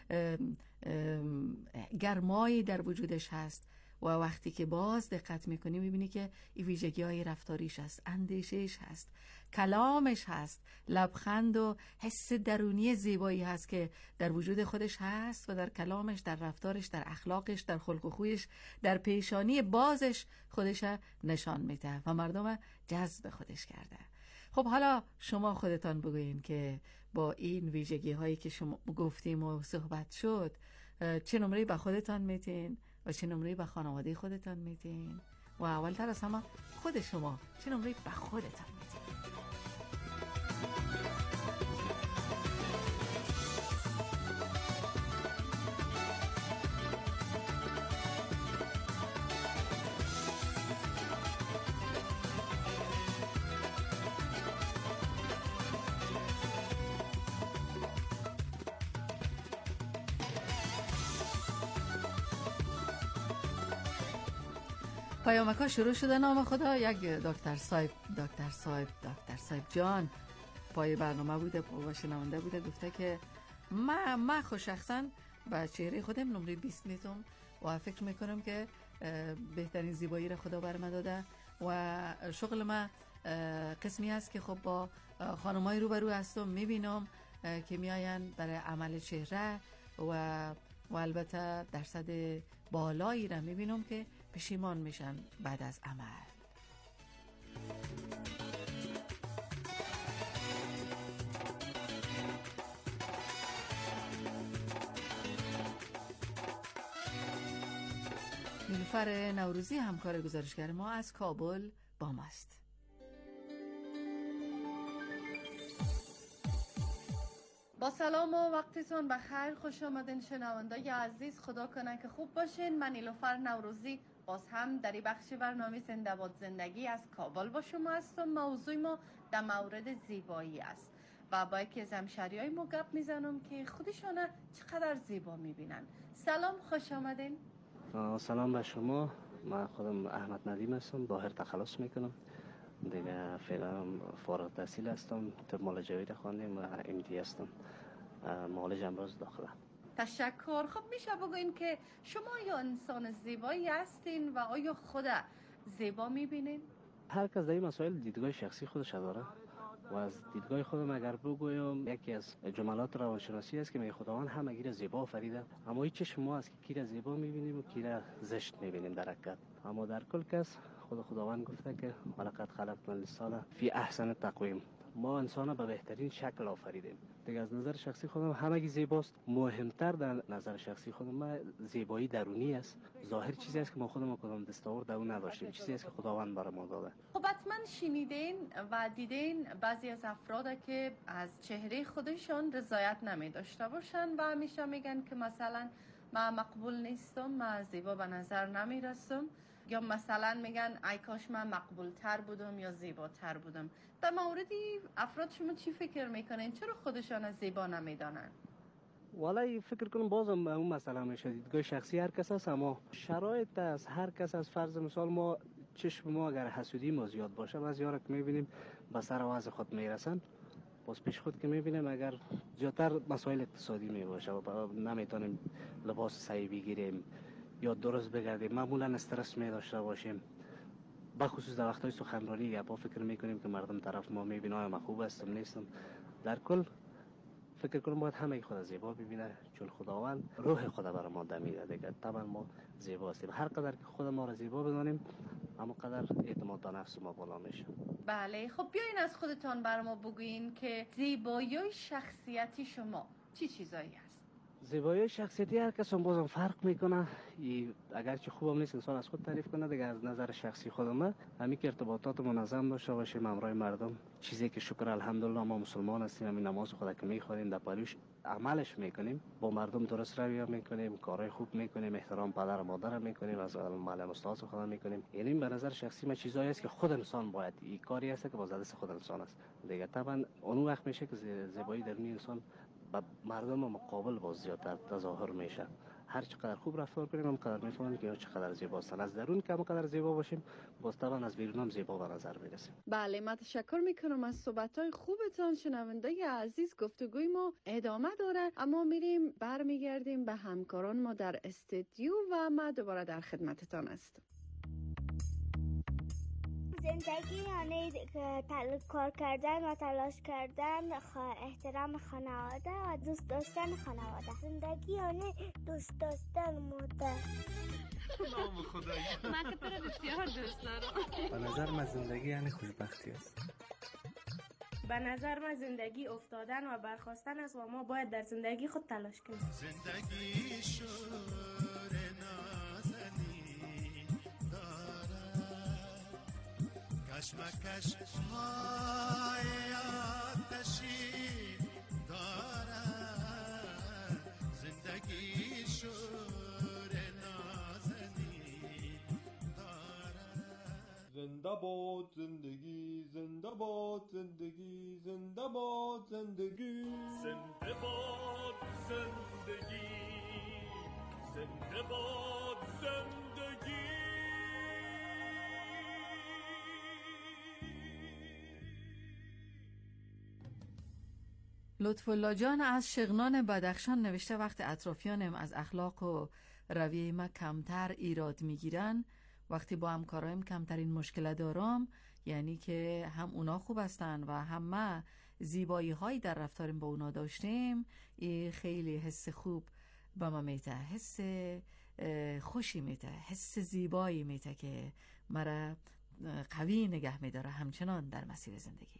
گرمایی در وجودش هست و وقتی که باز دقت میکنی میبینی که این ویژگی های رفتاریش هست، اندیشش هست، کلامش هست، لبخند و حس درونی زیبایی هست که در وجود خودش هست و در کلامش، در رفتارش، در اخلاقش، در خلق و خویش، در پیشانی بازش خودش نشان میده و مردم جذب خودش کرده. خب حالا شما خودتان بگوین که با این ویژگی هایی که شما گفتیم و صحبت شد چه نمره به خودتان میتین و چه نمره به خانواده خودتان میتین و اولتر از همه خود شما چه نمره به خودتان میتین؟ پیامک‌ها شروع شده. نام خدا یک دکتر صاحب دکتر صاحب دکتر صاحب جان پای برنامه بوده، پای شنونده بوده، گفته که ما ما خود شخصا با چهره خودم نمره بیست میتونم و فکر میکنم که بهترین زیبایی را خدا بر من داده و شغل ما قسمی است که خب با خانمای روبرو هستم، میبینم که میاین برای عمل چهره و و البته درصد بالایی را میبینم که پشیمان میشن بعد از عمل. نیلوفر نوروزی همکار گزارشگر ما از کابل با ماست.
با سلام و وقتتون بخیر، خوش آمدین شنوندای عزیز، خدا کنه که خوب باشین. من نیلوفر نوروزی باز هم در این بخش برنامه زنده باد زندگی از کابل با شما هستم. موضوع ما در مورد زیبایی است و با یکی از همشهریای ما گپ میزنم که خودشون چقدر زیبا میبینن. سلام، خوش آمدین.
سلام به شما، من خودم احمد ندیم هستم، ظاهر تخلص میکنم دیگه، فعلا فارغ التحصیل هستم، طب معالجوی خواندم و ام دی هستم، معالج امراض داخله.
تشکر. خب میشه بگوین که شما یا انسان زیبایی هستین و آیا خود زیبا میبینین؟
هر کس در این مسائل دیدگاه شخصی خودش داره و از دیدگاه خودم اگر بگویم یکی از جملات روانشناسی است که می خداوند همگی را زیبا آفریده، اما هیچ شما است که کی را زیبا میبینیم و کی را زشت میبینیم در حقیقت، اما در کل کس خود خداوند گفته که ولقد خلقنا الانسان فی احسن تقویم، ما انسان به بهترین شکل آفریدیم. دیگه از نظر شخصی خودم همگی زیباست. مهمتر در نظر شخصی خودم ما زیبایی درونی است. ظاهر چیزی است که ما خودمون کدام دستاورد اون نداشتیم، چیزی است که خداوند برای ما داده.
خب حتما شنیدین و دیدین بعضی از افراد که از چهره خودشان رضایت نمی داشته باشن و همیشه میگن که مثلا ما مقبول نیستم، ما زیبا به نظر نمی رسم، یا مثلا میگن ای کاش من مقبول تر بودم یا زیباتر بودم. در موردی افراد شما چی فکر میکنین؟ چرا خودشان زیبا نمیدانن؟
والله فکر کنم بازم اون مسئله میشه دیدگاه شخصی هر کس است، اما شرایط از هر کس از فرض مثال ما چشم ما اگر حسودی ما زیاد باشه بعضی ها را که میبینیم به سر وضع خود میرسن، باز پیش خود که میبینیم اگر زیادتر مسائل اقتصادی میباشه و نمیتونیم لباس صحیح بگیریم یا درست بگردیم، معمولا استرس می داشته باشیم، بخصوص در وقتهای سخنرانی با فکر میکنیم که مردم طرف ما میبینه آیا من خوب هستم نیستم. در کل فکر کنم باید همه خود زیبا ببینه، چون خداوند روح خدا برای ما دمیده دیگه. طبعا ما زیبا هستیم، هر قدر که خود ما را زیبا بدانیم اما قدر اعتماد به نفس ما بالا میشه.
بله، خب بیاین از خودتان برای ما بگوین که زیبایی شخصیتی شما چی چیزایی هست؟
زیبایی شخصیتی هر کس هم بازم فرق میکنه، اگر چه خوبم نیست انسان از خود تعریف کنه دیگه. از نظر شخصی خودم همین که ارتباطات منظم داشته باشیم همراه مردم، چیزی که شکر الحمدلله ما مسلمان هستیم، همین نماز خدا که میخوانیم در پلوش عملش میکنیم، با مردم درست رویه میکنیم، کارهای خوب میکنیم، احترام پدر و مادر میکنیم، از معلم استاد خدا میکنیم. یعنی به نظر شخصی من چیزایی است که خود انسان باید، این کاری است که با دست خود انسان است دیگه. طبعا اون وقت میشه که زیبایی درونی انسان با مردم مقابل باز زیادتر تظاهر میشه. هر چقدر خوب رفتار کنیم هم قدر میفهمیم که چقدر زیبا هستن. از درون که هم قدر زیبا باشیم، باز طبعا از بیرون هم زیبا به نظر میرسیم.
بله، من تشکر میکنم از صحبت‌های خوبتان. شنونده عزیز، گفتگوی ما ادامه داره، اما میریم برمیگردیم به همکاران ما در استودیو و ما دوباره در خدمتتان هستم.
زندگی یعنی تل... کار کردن و تلاش کردن، خ... احترام خانواده و دوست داشتن خانواده. زندگی یعنی دوست داشتن مادر.
نام خدایی. من که تو رو بسیار دوست دارم.
به نظر من زندگی یعنی خوشبختی است.
به نظر من زندگی افتادن و برخاستن است و ما باید در زندگی خود تلاش کنیم.
زندگی شور نازنی دارد، کشمکش های آتشی دارد. زندگی شور نازنی دارد.
زنده باد زندگی، زنده باد زندگی، زنده باد زندگی،
زنده باد زندگی، زنده باد زندگی.
لطف‌الله جان از شغنان بدخشان نوشته وقت اطرافیانم از اخلاق و رویه ما کمتر ایراد میگیرن، وقتی با همکارایم کمترین مشکل دارم، یعنی که هم اونا خوب هستن و هم ما زیبایی هایی در رفتاریم با اونا داشتیم، این خیلی حس خوب با ما میته، حس خوشی میته، حس زیبایی میته که مرا قوی نگه میداره همچنان در مسیر زندگی.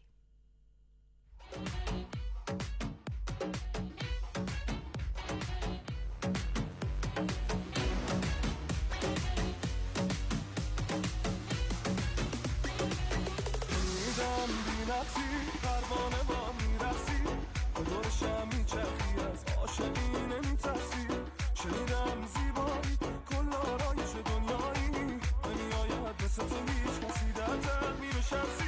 پروانه با میرسی به دور شمی چرخی، از عاشقی نمیترسی. شنیدم زیبایی کل آرایش دنیایی، نمیآید مثل تو هیچ کسی در تعبیر شمسی.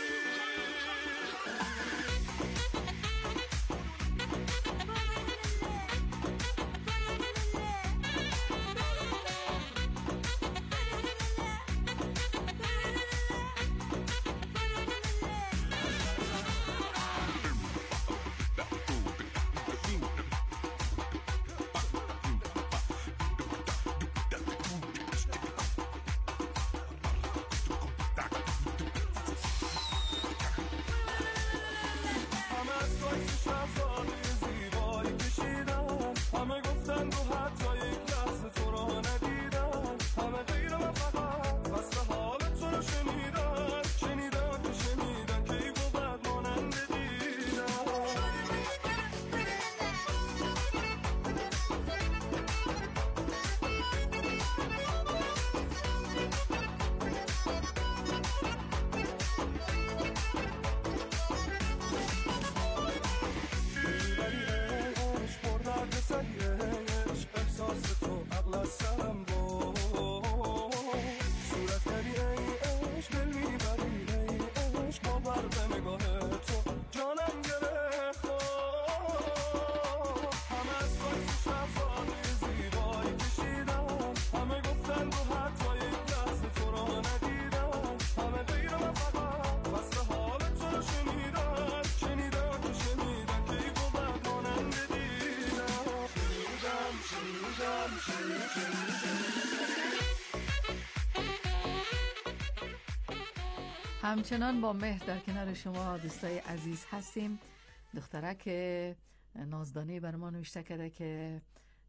همچنان با مهر در کنار شما دوستای عزیز هستیم. دخترک نازدانه بر ما نوشته کرده که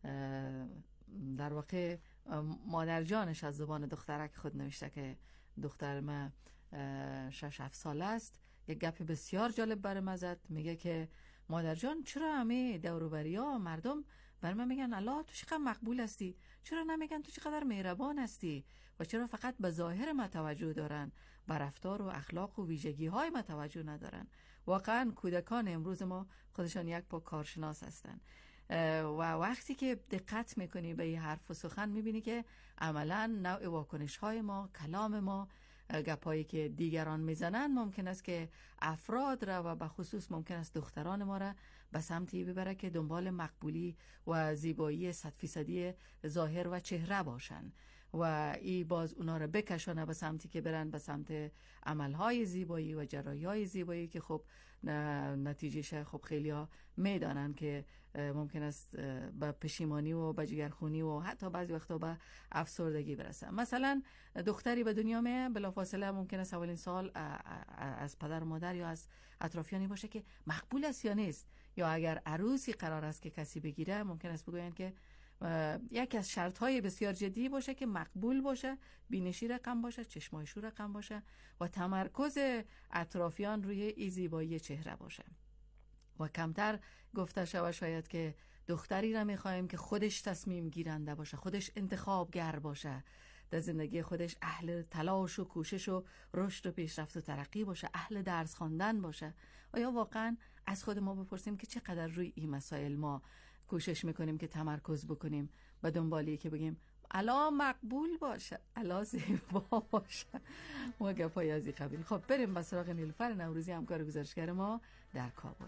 در واقع مادر جانش از زبان دخترک خود نوشته که دختر ما شش هفت ساله است. یک گپ بسیار جالب برام زد، میگه که مادر جان چرا همه دوروبری ها مردم بر من میگن الله تو چقدر مقبول هستی، چرا نمیگن تو چقدر مهربان هستی و چرا فقط به ظاهر ما توجه دارن، به رفتار و اخلاق و ویژگی های ما توجه ندارن. واقعا کودکان امروز ما خودشان یک پا کارشناس هستند و وقتی که دقت میکنی به این حرف و سخن میبینی که عملا نوع واکنش های ما، کلام ما، گپایی که دیگران میزنن ممکن است که افراد را و به خصوص ممکن است دختران ما را به سمتی ببره که دنبال مقبولی و زیبایی صد فیصدی ظاهر و چهره باشن و ای باز اونا را بکشانه به سمتی که برن به سمت عملهای زیبایی و جراحی‌های زیبایی که خب نتیجهش خب خیلی ها میدانن که ممکن است به پشیمانی و به جگرخونی و حتی بعضی وقتا به افسردگی برسه. مثلا دختری به دنیا میاد بلافاصله ممکن است اولین سال از پدر و مادر یا از اطرافیانی باشه که مقبول است یا نیست، یا اگر عروسی قرار است که کسی بگیره ممکن است بگوین که یکی از شرط‌های بسیار جدی باشه که مقبول باشه، بینشی رقم باشه، چشمایشو رقم باشه و تمرکز اطرافیان روی ای زیبایی چهره باشه. و کمتر گفته شود شاید که دختری را می‌خوایم که خودش تصمیم گیرنده باشه، خودش انتخابگر باشه، در زندگی خودش اهل تلاش و کوشش و رشد و پیشرفت و ترقی باشه، اهل درس خواندن باشه. آیا واقعا از خود ما بپرسیم که چقدر روی این مسائل ما کوشش میکنیم که تمرکز بکنیم به دنبالی که بگیم الا مقبول باشه، الا زیبا باشه و گپای از این قبیل. خب بریم به سراغ نیلوفر نوروزی، همکار گزارشگر ما در کابل.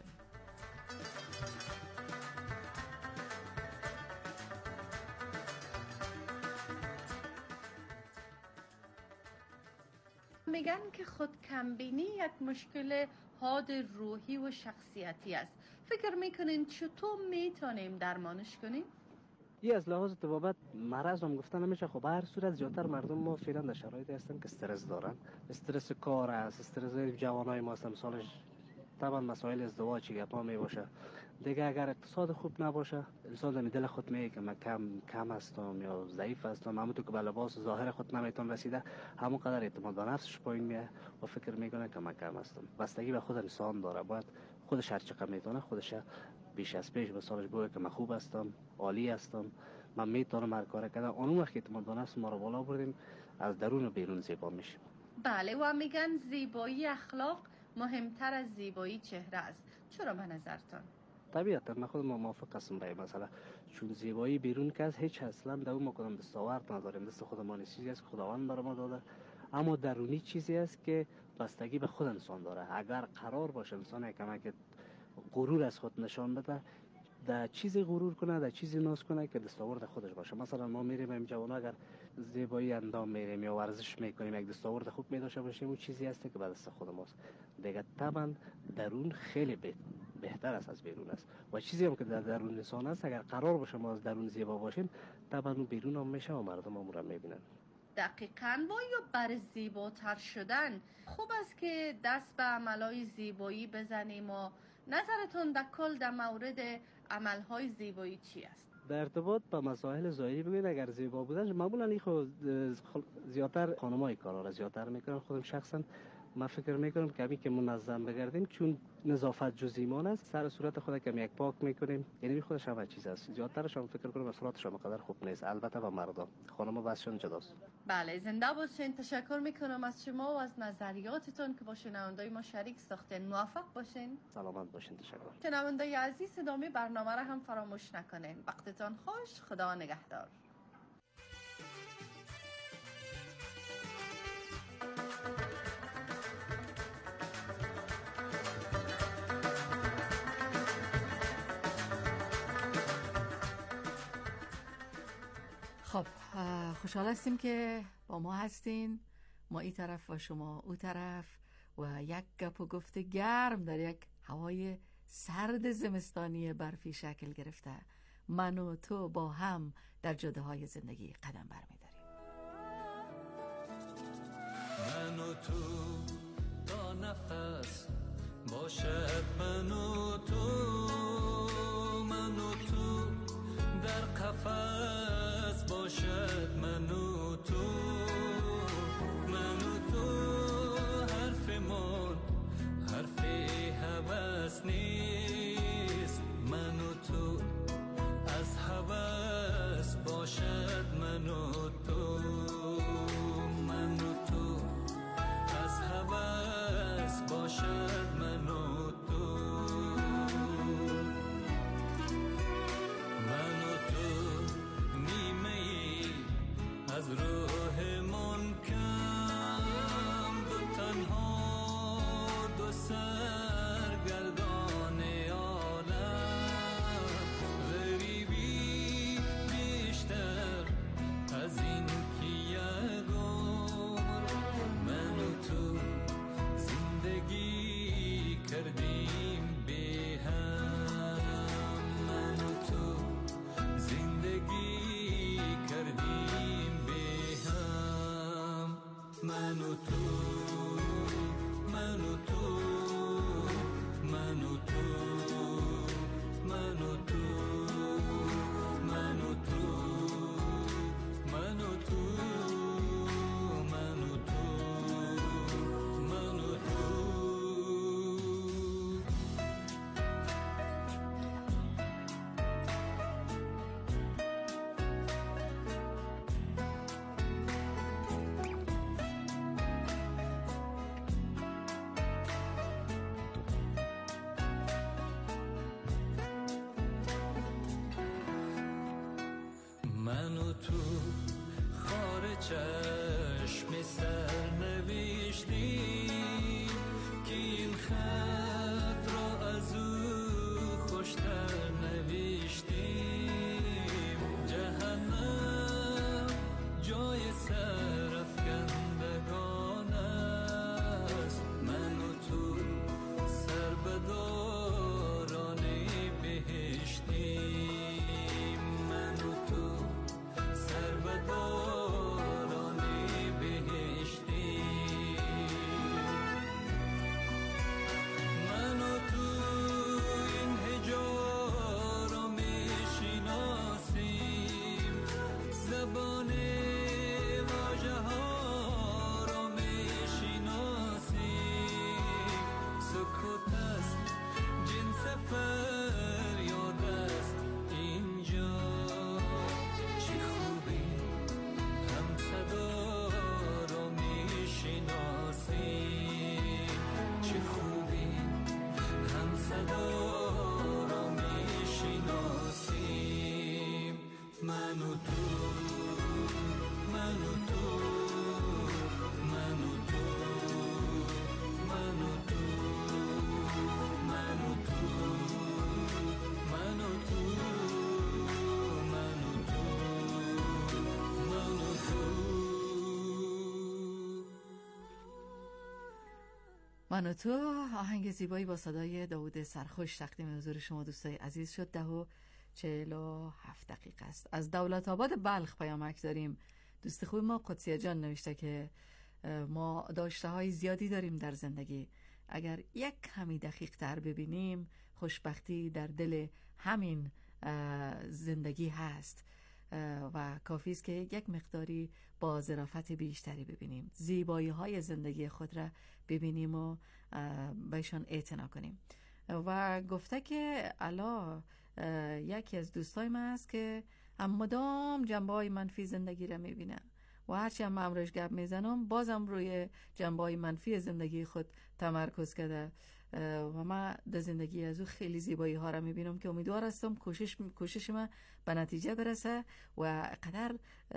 میگن که خود کمبینی یک مشکل حاد روحی و شخصیتی است. فکر میکنین چطور میتونیم درمانش کنیم؟
این از لحاظ طبابت مرض هم گفتن نمیشه. خب هر صورت زیادتر مردم ما فعلا در شرایطی هستن که استرس دارن، استرس کار است، استرس جوانای ما است، مثالش طبعا مسائل ازدواجی گپا می باشه دیگه. اگر اقتصاد خوب نباشه انسان در دل خود میگه که من کم کم هستم یا ضعیف هستم، همونطور که به لباس ظاهر خود نمیتون رسیده همون قدر اعتماد به نفسش پایین میاد و فکر میکنه که من کم هستم. بستگی به خود انسان داره، باید خودش هر چقدر میتونه خودش بیش از پیش به سالش بگه که من خوب هستم، عالی هستم، من میتونم هر کار کردن. اون وقت اعتماد به نفس ما رو بالا بردیم از درون و بیرون زیبا میشیم.
بله و میگن زیبایی اخلاق مهمتر از زیبایی چهره است. چرا به نظرتان؟
طبیعتا من خودم موافق هستم به این مسئله، چون زیبایی بیرون که از هیچ اصلا در اون ما کدام دستاورد نداریم، دست خودمان چیزی است که خداوند برای ما داده، اما درونی چیزی است که بستگی به خود انسان داره. اگر قرار باشه انسان کمک غرور از خود نشان بده، در چیزی غرور کنه، در چیزی ناز کنه که دستاورد خودش باشه. مثلا ما میریم این جوان اگر زیبایی اندام میریم یا ورزش میکنیم یک دستاورد خوب میداشته باشیم، اون چیزی است که به دست خود ماست دیگه. طبعا درون خیلی بهتر است از بیرون است و چیزی هم که در درون انسان است اگر قرار باشه ما از درون زیبا باشیم طبعا اون بیرون هم میشه و مردم هم رو میبینن.
دقیقاً با یا بر زیباتر شدن خوب است که دست به عملهای زیبایی بزنیم و نظرتون در کل در مورد عملهای زیبایی چی است؟
در ارتباط با مسائل ظاهری بگید اگر زیبا بودن معمولا این خود زیادتر خانمای کارا را زیادتر میکنن. خودم شخصا من فکر میکنم که همین که منظم بگردیم چون نظافت جز ایمان است، سر صورت خود کم یک پاک میکنیم، یعنی خودش هم چیز است. زیادترش هم فکر کنم صورتش هم قدر خوب نیست، البته با مردم، خانم بسشون جداست.
بله زنده باشین. تشکر میکنم از شما و از نظریاتتون که با شنوندای ما شریک ساختین. موفق باشین.
سلامت باشین. تشکر.
شنوندای عزیز ادامه برنامه را هم فراموش نکنین. وقتتان خوش. خدا نگهدار.
خب خوشحال هستیم که با ما هستین، ما این طرف و شما او طرف و یک گپ و گفت گرم در یک هوای سرد زمستانی برفی شکل گرفته. من و تو با هم در جاده های زندگی قدم برمی‌داریم.
من و تو تا نفس باشد، من و تو، من و تو در قفس باشد، من و تو، من و تو حرف من حرف هوس نیست، من و تو از هوس باشد، من و تو، من و تو از هوس باشد، من و من و تو من و تو من و تو من و تو من و تو من و تو من و تو من و تو من و تو خار چشم سر نوشتیم که این خط را از او خوشتر نوشتیم. جهنم جای سر افکندگان است، من و تو سر به دوران بهشتیم. من و تو سر به دوران بهشتیم. من و تو این هجا را میشناسیم، زبان واژه ها را میشناسیم. سکوت است جنس فریاد است اینجا. چه خوبی هم صدا را میشناسیم، چه خوبی هم صدا را میشناسیم. من و تو من و تو من و تو من و تو من و تو من و تو من و تو من و تو
من و تو آهنگ زیبایی با صدای داوود سرخوش تقدیم حضور شما دوستای عزیز شد. ده و چهل و هفت دقیقه است. از دولت آباد بلخ پیامک داریم. دوست خوب ما قدسیه جان نوشته که ما داشته های زیادی داریم در زندگی، اگر یک کمی دقیق تر ببینیم خوشبختی در دل همین زندگی هست و کافی است که یک مقداری با ظرافت بیشتری ببینیم، زیبایی های زندگی خود را ببینیم و بهشان اعتنا کنیم. و گفته که الا یکی از دوستای من است که هم مدام جنبه های منفی زندگی را میبینه و هرچی هم امروز گپ میزنم بازم روی جنبه های منفی زندگی خود تمرکز کرده و من در زندگی از او خیلی زیبایی ها را میبینم که امیدوار هستم کوشش کوشش من به نتیجه برسه و قدر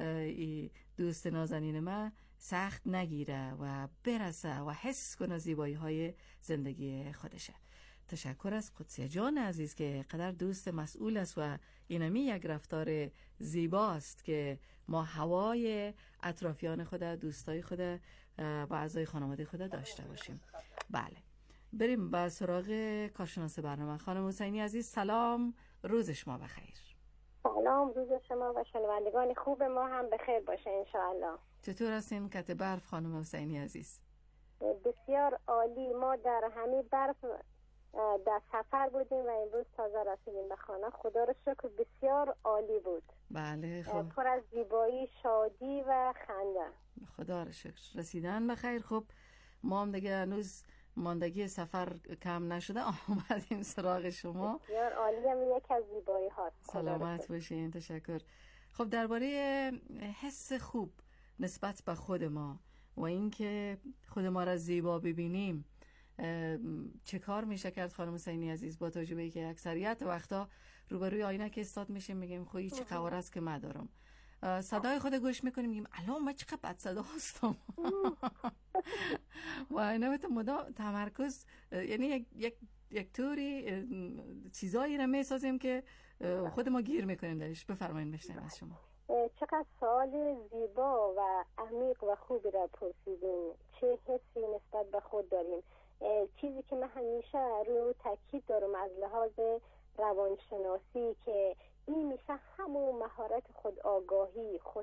دوست نازنین من سخت نگیره و برسه و حس کنه زیبایی های زندگی خودشه. تشکر از قدسیه جان عزیز که قدر دوست مسئول است و اینمی یک رفتار زیباست که ما هوای اطرافیان خود، دوستای خود و اعضای خانواده خود داشته باشیم. بله، بریم با سراغ کارشناس برنامه. خانم حسینی عزیز سلام، روز شما بخیر.
سلام، روز شما و شنوندگان خوب ما هم بخیر باشه انشاءالله.
چطور هستین کت برف خانم حسینی عزیز؟
بسیار عالی. ما در همین برف در سفر بودیم و امروز تازه رسیدیم به خانه. خدا رو شکر بسیار عالی بود.
بله خب،
پر از زیبایی، شادی و خنده.
خدا رو شکر. رسیدن بخیر. خب ما هم دیگه هنوز ماندگی سفر کم نشده آمدیم سراغ شما.
بسیار عالی، هم یک از زیبایی هاست.
سلامت باشین. تشکر. خب درباره حس خوب نسبت به خود ما و اینکه خود ما را زیبا ببینیم چه کار میشه کرد خانم حسینی عزیز، با توجه به اینکه اکثریت وقتا روبروی آینه که استاد میشیم میگیم خب چه قواره است که من دارم، صدای خود گوش میکنیم میگیم الان من چقدر بد صدا هستم و اینا تو مدام تمرکز، یعنی یک یک یک طوری چیزایی رو میسازیم که خود ما گیر میکنیم درش. بفرمایید بشنویم از شما.
چقدر سوال زیبا و عمیق و خوبی را پرسیدین. چه حسی نسبت به خود داریم؟ چیزی که من همیشه روی تاکید دارم از لحاظ روانشناسی که این میشه همون مهارت خود آگاهی، خود